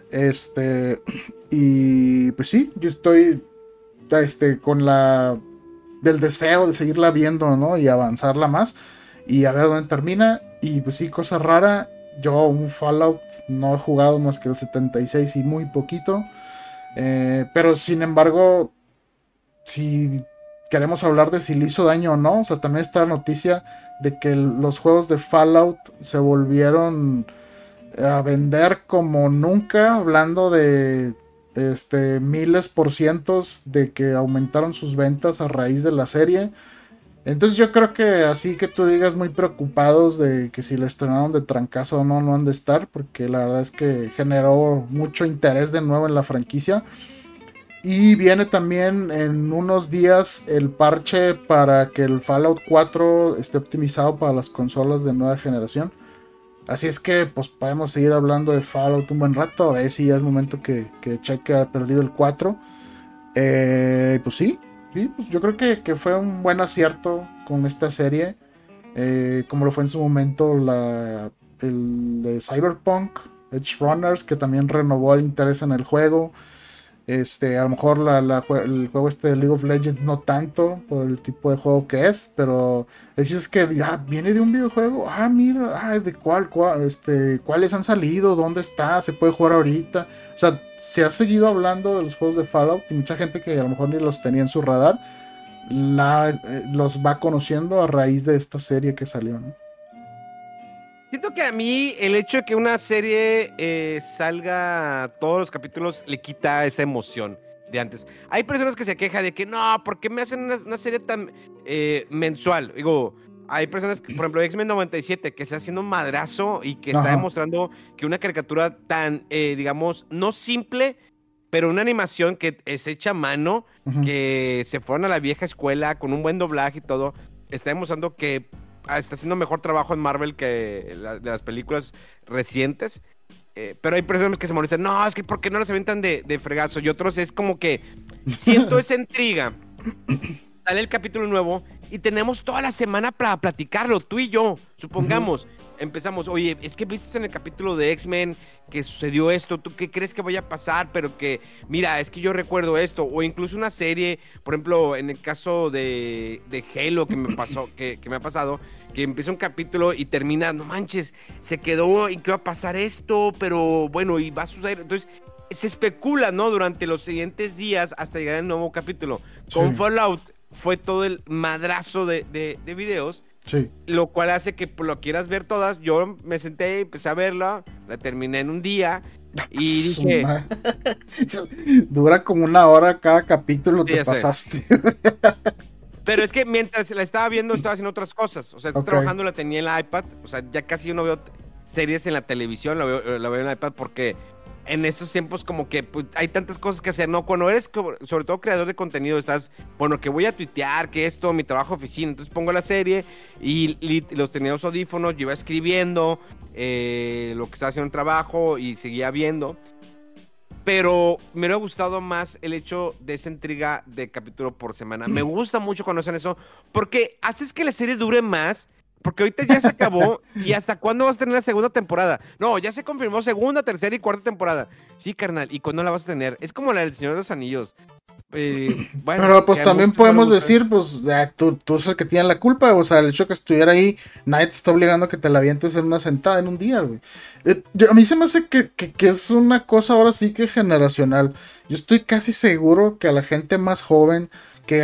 Y pues sí, yo estoy con del deseo de seguirla viendo, ¿no? Y avanzarla más y a ver dónde termina. Y pues sí, cosa rara, yo un Fallout no he jugado más que el 76 y muy poquito. Pero sin embargo, si queremos hablar de si le hizo daño o no, o sea, también está la noticia de que los juegos de Fallout se volvieron a vender como nunca, hablando de miles por cientos de que aumentaron sus ventas a raíz de la serie. Entonces yo creo que así que tú digas muy preocupados de que si le estrenaron de trancazo o no, no han de estar, porque la verdad es que generó mucho interés de nuevo en la franquicia. Y viene también en unos días el parche para que el Fallout 4 esté optimizado para las consolas de nueva generación. Así es que pues podemos seguir hablando de Fallout un buen rato. A ver si ya es momento que Cheque ha perdido el 4. Pues sí, pues yo creo que fue un buen acierto con esta serie. Como lo fue en su momento el de Cyberpunk. Edge Runners, que también renovó el interés en el juego. A lo mejor el juego de League of Legends no tanto por el tipo de juego que es, pero es que viene de un videojuego. Mira, de cuáles han salido, dónde está, se puede jugar ahorita. O sea, se ha seguido hablando de los juegos de Fallout y mucha gente que a lo mejor ni los tenía en su radar los va conociendo a raíz de esta serie que salió, ¿no? Siento que a mí el hecho de que una serie salga todos los capítulos le quita esa emoción de antes. Hay personas que se quejan de que no, ¿por qué me hacen una serie tan mensual? Digo, hay personas, por ejemplo, X-Men 97, que está haciendo un madrazo y que está demostrando que una caricatura tan, digamos, no simple, pero una animación que es hecha a mano, que se fueron a la vieja escuela con un buen doblaje y todo, está demostrando que está haciendo mejor trabajo en Marvel que de las películas recientes. Pero hay personas que se molestan. No, es que ¿por qué no los avientan de fregazo? Y otros es como que siento esa intriga. Sale el capítulo nuevo y tenemos toda la semana para platicarlo, tú y yo, supongamos. Empezamos, oye, es que viste en el capítulo de X-Men que sucedió esto, ¿tú qué crees que vaya a pasar? Pero que, mira, es que yo recuerdo esto, o incluso una serie, por ejemplo, en el caso de Halo que me pasó, que me ha pasado, que empieza un capítulo y termina, no manches, se quedó, ¿y qué va a pasar esto? Pero bueno, y va a suceder, entonces se especula, ¿no? Durante los siguientes días hasta llegar al nuevo capítulo. Sí. Con Fallout fue todo el madrazo de videos. Sí. Lo cual hace que lo quieras ver todas. Yo me senté y empecé a verla, la terminé en un día y dije... Dura como 1 hora cada capítulo, te pasaste. Pero es que mientras la estaba viendo, estaba haciendo otras cosas. O sea, trabajando, la tenía en la iPad. O sea, ya casi yo no veo series en la televisión, la veo en la iPad porque en estos tiempos como que pues, hay tantas cosas que hacer, ¿no? Cuando eres, sobre todo, creador de contenido, estás, bueno, que voy a tuitear, que esto, mi trabajo oficina, entonces pongo la serie y los tenía los audífonos, yo iba escribiendo lo que estaba haciendo en trabajo y seguía viendo. Pero me hubiera gustado más el hecho de esa intriga de capítulo por semana. Me gusta mucho cuando hacen eso, porque haces que la serie dure más. Porque ahorita ya se acabó y ¿hasta cuándo vas a tener la segunda temporada? No, ya se confirmó segunda, tercera y cuarta temporada. Sí, carnal, ¿y cuándo la vas a tener? Es como la del Señor de los Anillos. Bueno, pero pues también podemos decir, pues, tú es el que tiene la culpa, o sea, el hecho de que estuviera ahí, nadie te está obligando a que te la avientes en una sentada en un día, güey. A mí se me hace que es una cosa ahora sí que generacional. Yo estoy casi seguro que a la gente más joven que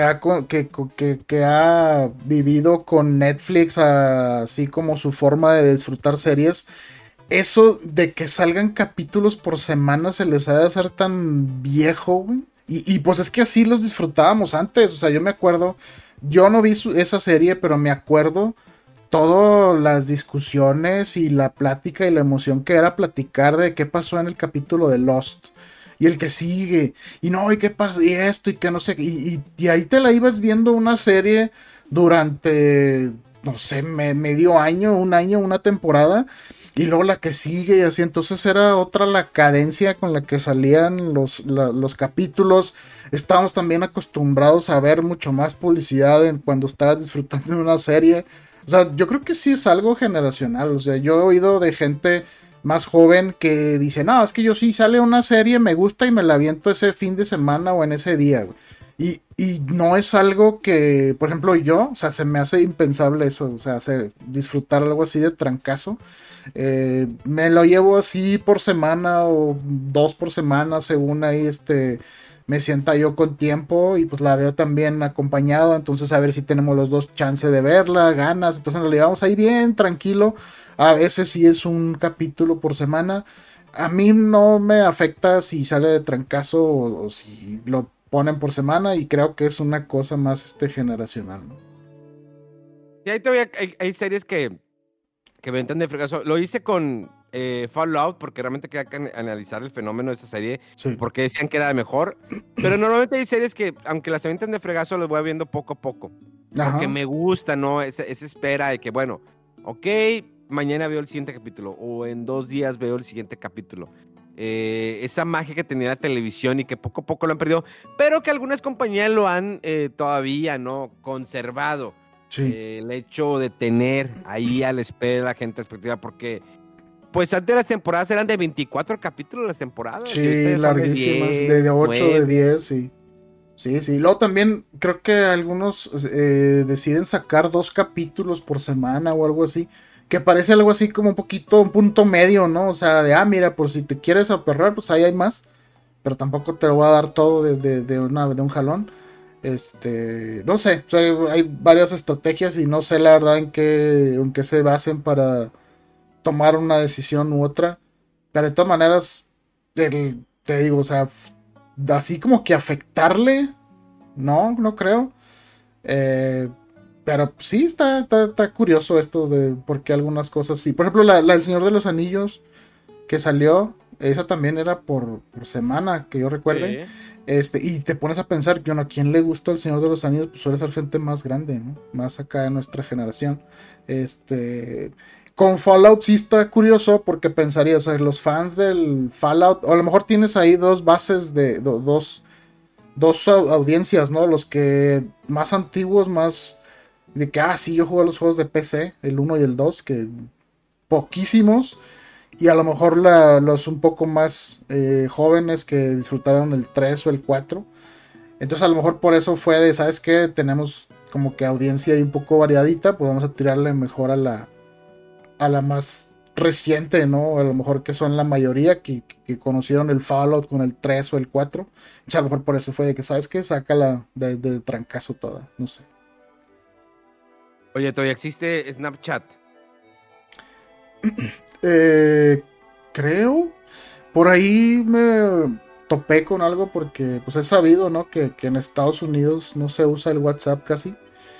ha vivido con Netflix así como su forma de disfrutar series, eso de que salgan capítulos por semana se les ha de hacer tan viejo, güey. Y pues es que así los disfrutábamos antes, o sea, yo me acuerdo, yo no vi esa serie, pero me acuerdo todas las discusiones y la plática y la emoción que era platicar de qué pasó en el capítulo de Lost. Y el que sigue, y no, y qué pasa, y esto, y que no sé, y ahí te la ibas viendo una serie durante, no sé, medio año, un año, una temporada, y luego la que sigue, y así, entonces era otra la cadencia con la que salían los capítulos. Estábamos también acostumbrados a ver mucho más publicidad cuando estabas disfrutando de una serie. O sea, yo creo que sí es algo generacional, o sea, yo he oído de gente más joven que dice, no, es que yo sí sale una serie, me gusta y me la aviento ese fin de semana o en ese día, güey. Y no es algo que, por ejemplo, yo, o sea, se me hace impensable eso, o sea, disfrutar algo así de trancazo. Me lo llevo así por semana o 2 por semana, según ahí me sienta yo con tiempo y pues la veo también acompañado, entonces a ver si tenemos los dos chance de verla, ganas, entonces nos la llevamos ahí bien tranquilo. A veces sí es un capítulo por semana. A mí no me afecta si sale de trancazo o si lo ponen por semana, y creo que es una cosa más generacional, ¿no? Y ahí todavía hay series que venden de fregazo. Lo hice con Fallout porque realmente quería analizar el fenómeno de esa serie, sí, porque decían que era mejor. Pero normalmente hay series que, aunque las avienten de fregazo, las voy viendo poco a poco. Ajá. Porque me gusta, ¿no? Esa espera de que, bueno, ok, mañana veo el siguiente capítulo o en 2 días veo el siguiente capítulo. Esa magia que tenía la televisión y que poco a poco lo han perdido, pero que algunas compañías lo han todavía, ¿no?, conservado. Sí. El hecho de tener ahí a la espera la gente expectativa, porque pues antes las temporadas eran de 24 capítulos las temporadas. Sí, larguísimas, de 8, 9. De 10, sí. Sí. Luego también creo que algunos deciden sacar 2 capítulos por semana o algo así. Que parece algo así como un punto medio, ¿no? O sea, mira, por si te quieres aperrar, pues ahí hay más. Pero tampoco te lo voy a dar todo de un jalón. No sé, o sea, hay varias estrategias y no sé la verdad en qué se basen para tomar una decisión u otra. Pero de todas maneras, te digo, o sea, así como que afectarle, no creo. Pero sí está curioso esto de por qué algunas cosas sí. Por ejemplo, la del Señor de los Anillos que salió, esa también era por semana, que yo recuerde. Sí. Y te pones a pensar que, ¿a quién le gusta el Señor de los Anillos? Pues suele ser gente más grande, ¿no? Más acá de nuestra generación. Con Fallout sí está curioso porque pensaría, o sea, los fans del Fallout, o a lo mejor tienes ahí dos bases de dos audiencias, ¿no? Los que más antiguos, más de que, sí, yo jugué los juegos de PC, el 1 y el 2, que poquísimos. Y a lo mejor los un poco más jóvenes que disfrutaron el 3 o el 4. Entonces a lo mejor por eso fue de, ¿sabes qué? Tenemos como que audiencia ahí un poco variadita, pues vamos a tirarle mejor a la más reciente, ¿no? A lo mejor que son la mayoría que conocieron el Fallout con el 3 o el 4. Y a lo mejor por eso fue de que, ¿sabes qué? Sácala de trancazo toda, no sé. Oye, ¿todavía existe Snapchat? Creo. Por ahí me topé con algo porque pues es sabido, ¿no? Que en Estados Unidos no se usa el WhatsApp casi.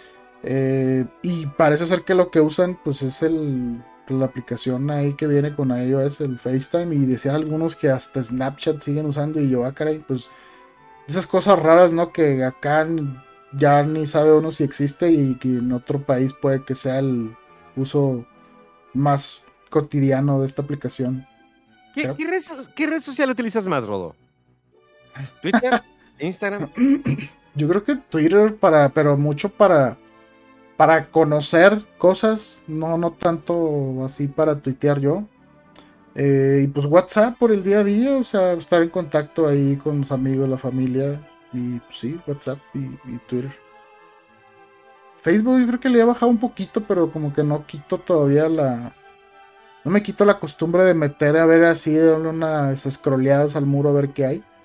Y parece ser que lo que usan pues es la aplicación ahí que viene con iOS, el FaceTime. Y decían algunos que hasta Snapchat siguen usando. Y yo, caray, pues esas cosas raras, ¿no? Que acá ya ni sabe uno si existe y que en otro país puede que sea el uso más cotidiano de esta aplicación. ¿Qué red social utilizas más, Rodo? ¿Twitter? ¿Instagram? Yo creo que Twitter pero mucho para conocer cosas, no tanto así para tuitear yo. Y pues WhatsApp por el día a día, o sea, estar en contacto ahí con los amigos, la familia. Y pues, sí, WhatsApp y Twitter. Facebook yo creo que le he bajado un poquito, pero como que no quito todavía no me quito la costumbre de meter a ver así, darle unas scrolleadas al muro a ver qué hay.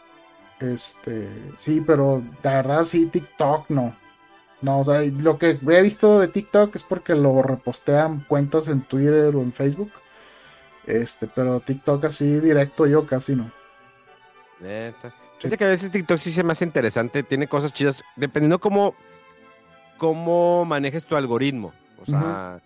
Sí, pero la verdad sí, TikTok no. No, o sea, lo que he visto de TikTok es porque lo repostean cuentas en Twitter o en Facebook. Pero TikTok así directo yo casi no. Neta. Fíjate que a veces TikTok sí se me hace interesante, tiene cosas chidas, dependiendo cómo manejes tu algoritmo. O sea,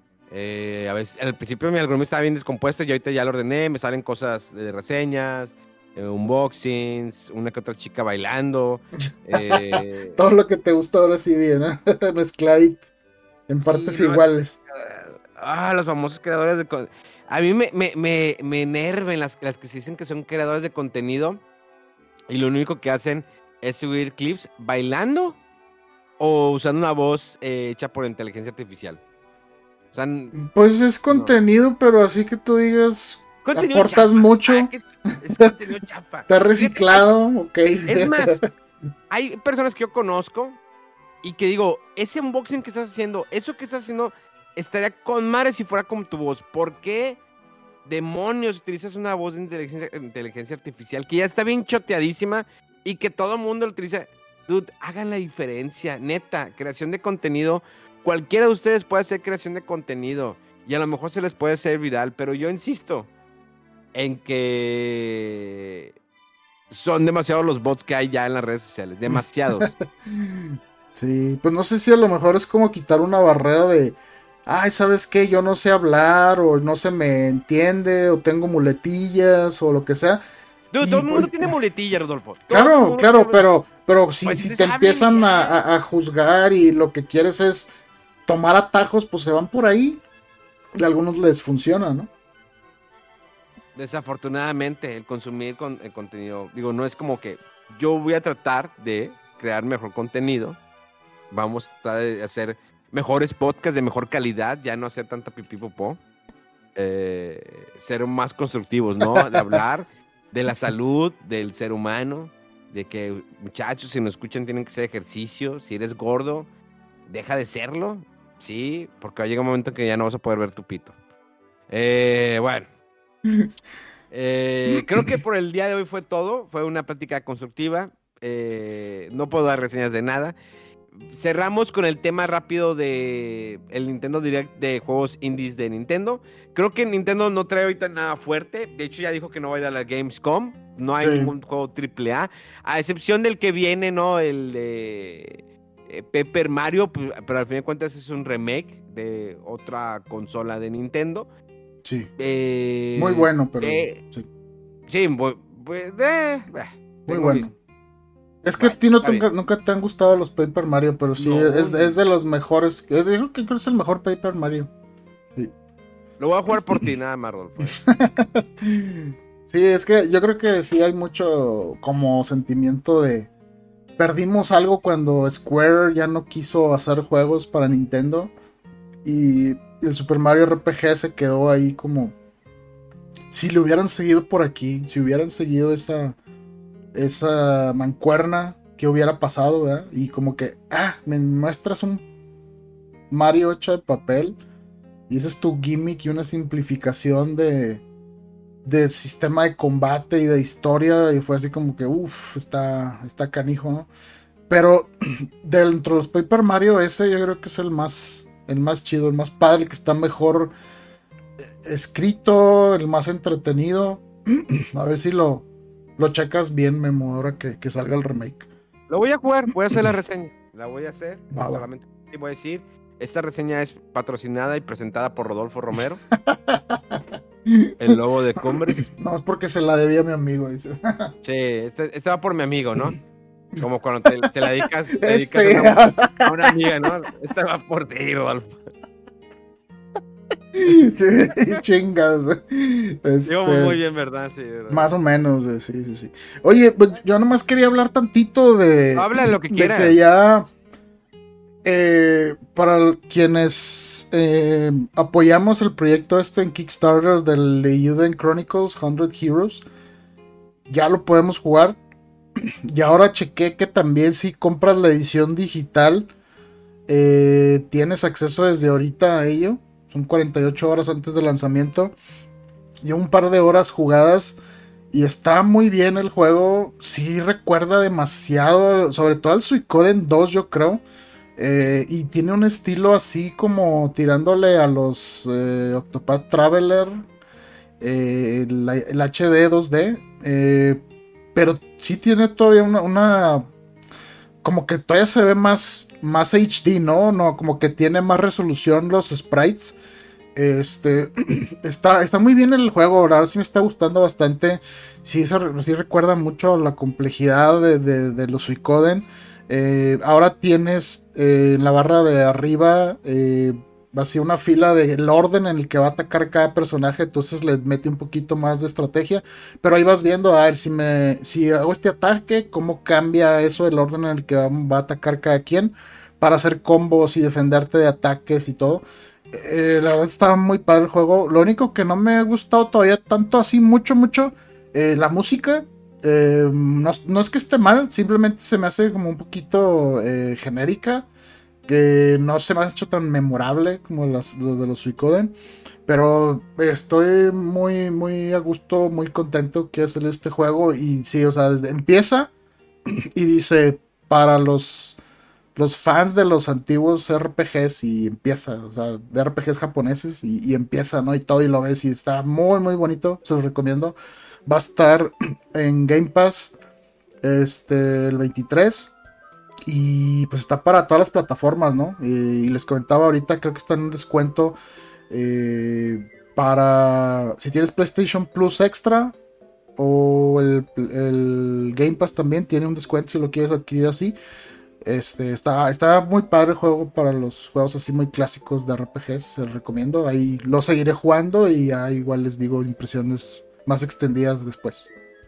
a veces al principio mi algoritmo estaba bien descompuesto y ahorita ya lo ordené, me salen cosas de reseñas, unboxings, una que otra chica bailando. Todo lo que te gusta ahora sí bien, ¿eh? Mezcladito, en partes iguales. Los famosos creadores de a mí me enerven las que se dicen que son creadores de contenido y lo único que hacen es subir clips bailando o usando una voz hecha por inteligencia artificial. O sea, pues es contenido, pero así que tú digas, aportas chafa, mucho. Es contenido chafa. Está reciclado, ok. Es más, hay personas que yo conozco y que digo, ese unboxing que estás haciendo, eso que estás haciendo, estaría con madre si fuera con tu voz. ¿Por qué demonios utilizas una voz de inteligencia artificial que ya está bien choteadísima y que todo el mundo lo utiliza? Dude, hagan la diferencia, neta, creación de contenido. Cualquiera de ustedes puede hacer creación de contenido y a lo mejor se les puede hacer viral, pero yo insisto en que son demasiados los bots que hay ya en las redes sociales, demasiados. Sí, pues no sé si a lo mejor es como quitar una barrera de, ¿sabes qué? Yo no sé hablar o no se me entiende o tengo muletillas o lo que sea. Dude, todo el mundo tiene muletillas, Rodolfo. Claro, pero si te empiezan a juzgar y lo que quieres es tomar atajos, pues se van por ahí y a algunos les funciona, ¿no? Desafortunadamente, el consumir el contenido, digo, no es como que yo voy a tratar de crear mejor contenido, vamos a tratar de hacer mejores podcasts de mejor calidad, ya no hacer tanta pipí popó, ser más constructivos, ¿no? De hablar de la salud del ser humano, de que, muchachos, si nos escuchan, tienen que hacer ejercicio. Si eres gordo, deja de serlo, ¿sí? Porque va a llegar un momento en que ya no vas a poder ver tu pito. Bueno. Creo que por el día de hoy fue todo. Fue una plática constructiva. No puedo dar reseñas de nada. Cerramos con el tema rápido de el Nintendo Direct de juegos indies de Nintendo. Creo que Nintendo no trae ahorita nada fuerte. De hecho, ya dijo que no va a ir a la Gamescom. No hay ningún juego AAA. A excepción del que viene, ¿no? El de Paper Mario. Pues, pero al fin de cuentas es un remake de otra consola de Nintendo. Sí. Muy bueno, pero sí. Sí, muy bueno. Es que a ti nunca te han gustado los Paper Mario, pero sí, no, es de los mejores. Creo que es el mejor Paper Mario. Sí. Lo voy a jugar por ti, nada más, Rodolfo. Sí, es que yo creo que sí hay mucho como sentimiento de... Perdimos algo cuando Square ya no quiso hacer juegos para Nintendo. Y el Super Mario RPG se quedó ahí como... Si lo hubieran seguido por aquí, si hubieran seguido esa mancuerna, que hubiera pasado, ¿verdad? Y como que, me muestras un Mario hecho de papel y ese es tu gimmick y una simplificación de sistema de combate y de historia, y fue así como que, está canijo, ¿no? Pero dentro de los Paper Mario, ese yo creo que es el más chido, el más padre, el que está mejor escrito, el más entretenido. A ver si lo checas bien, Memo, ahora que salga el remake. Lo voy a jugar, voy a hacer la reseña. La voy a hacer. Solamente voy a decir, esta reseña es patrocinada y presentada por Rodolfo Romero. El logo de Cumbres. No, es porque se la debía a mi amigo, dice. Sí, este va por mi amigo, ¿no? Como cuando te la dedicas, a una amiga, ¿no? Esta va por ti, Rodolfo. Chingas, güey. Digo muy bien, ¿verdad? Sí, ¿verdad? Más o menos, güey. Sí. Oye, pues yo nomás quería hablar tantito de... Habla de lo que quieras. Que ya... para quienes apoyamos el proyecto en Kickstarter del Eiyuden Chronicles 100 Heroes, ya lo podemos jugar. Y ahora chequé que también si compras la edición digital, tienes acceso desde ahorita a ello. Son 48 horas antes del lanzamiento y un par de horas jugadas, y está muy bien el juego. Sí recuerda demasiado, sobre todo al Suikoden 2, yo creo. Y tiene un estilo así como tirándole a los Octopath Traveler, el HD 2D, pero sí tiene todavía una como que todavía se ve más HD, ¿no? Como que tiene más resolución los sprites. Está muy bien el juego, ahora sí me está gustando bastante. Sí recuerda mucho la complejidad de los Suikoden. Ahora tienes en la barra de arriba así una fila del orden en el que va a atacar cada personaje, entonces le mete un poquito más de estrategia, pero ahí vas viendo a ver si hago este ataque, cómo cambia eso el orden en el que va a atacar cada quien para hacer combos y defenderte de ataques y todo. La verdad está muy padre el juego. Lo único que no me ha gustado todavía tanto así mucho la música. No es que esté mal, simplemente se me hace como un poquito genérica, que no se me ha hecho tan memorable como los de los Suikoden, pero estoy muy a gusto, muy contento que hacer este juego. Y sí, o sea, empieza y dice para los fans de los antiguos RPGs, y empieza, o sea, de RPGs japoneses, y empieza, ¿no? Y todo, y lo ves, y está muy bonito, se los recomiendo. Va a estar en Game Pass el 23. Y pues está para todas las plataformas, ¿no? Y les comentaba ahorita, creo que está en un descuento para... Si tienes PlayStation Plus Extra o el Game Pass también tiene un descuento si lo quieres adquirir así. Está muy padre el juego para los juegos así muy clásicos de RPGs, se los recomiendo. Ahí lo seguiré jugando y ya igual les digo impresiones más extendidas después.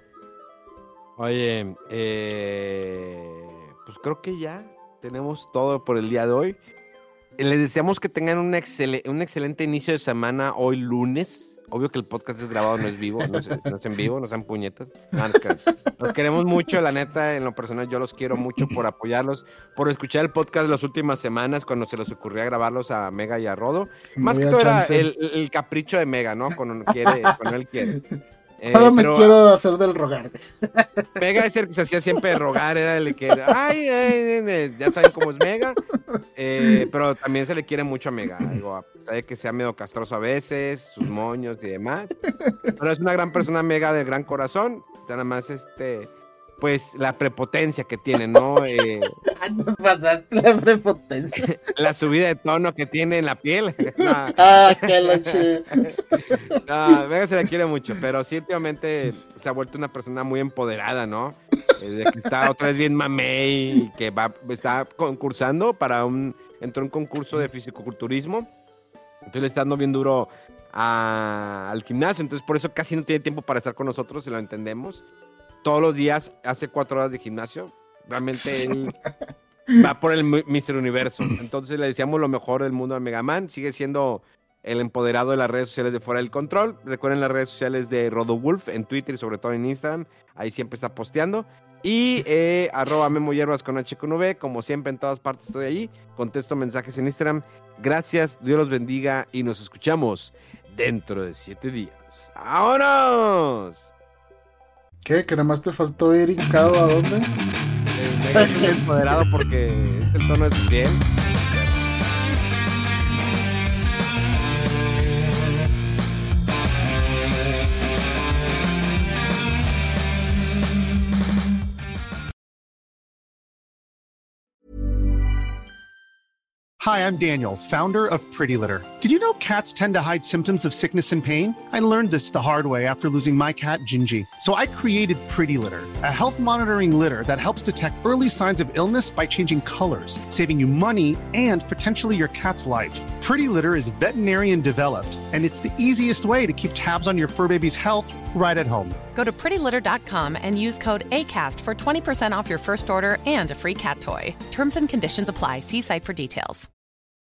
Oye, pues creo que ya tenemos todo por el día de hoy. Les deseamos que tengan un excelente inicio de semana hoy lunes. Obvio que el podcast es grabado, no es vivo, no es en vivo, no sean puñetas. No, los queremos mucho, la neta, en lo personal yo los quiero mucho por apoyarlos, por escuchar el podcast las últimas semanas cuando se les ocurría grabarlos a Mega y a Rodo. Más que todo era el capricho de Mega, ¿no? Cuando él quiere. Ahora me quiero hacer del rogar. Mega es el que se hacía siempre de rogar, era el que ya saben cómo es Mega, pero también se le quiere mucho a Mega, digo, sabe que sea medio castroso a veces, sus moños y demás, pero es una gran persona, Mega, de gran corazón, nada más pues la prepotencia que tiene, ¿no? No pasaste la prepotencia. La subida de tono que tiene en la piel. Qué leche. Vega se la quiere mucho, pero sí, últimamente se ha vuelto una persona muy empoderada, ¿no? De que está otra vez bien mamey y que está concursando entró en un concurso de fisicoculturismo, entonces le está dando bien duro al gimnasio, entonces por eso casi no tiene tiempo para estar con nosotros, y lo entendemos. Todos los días hace 4 horas de gimnasio. Realmente él va por el Mr. Universo. Entonces le deseamos lo mejor del mundo al Megaman. Sigue siendo el empoderado de las redes sociales de Fuera del Control. Recuerden las redes sociales de RodoWolf en Twitter y sobre todo en Instagram. Ahí siempre está posteando. Y @memoyerbas con H con V. Como siempre, en todas partes estoy allí. Contesto mensajes en Instagram. Gracias, Dios los bendiga y nos escuchamos dentro de 7 días. ¡Vámonos! ¿Qué? ¿Que nada más te faltó ir hincado a dónde? Mega es un empoderado porque el tono de su piel. Hi, I'm Daniel, founder of Pretty Litter. Did you know cats tend to hide symptoms of sickness and pain? I learned this the hard way after losing my cat, Gingy. So I created Pretty Litter, a health monitoring litter that helps detect early signs of illness by changing colors, saving you money and potentially your cat's life. Pretty Litter is veterinarian developed, and it's the easiest way to keep tabs on your fur baby's health right at home. Go to prettylitter.com and use code ACAST for 20% off your first order and a free cat toy. Terms and conditions apply. See site for details.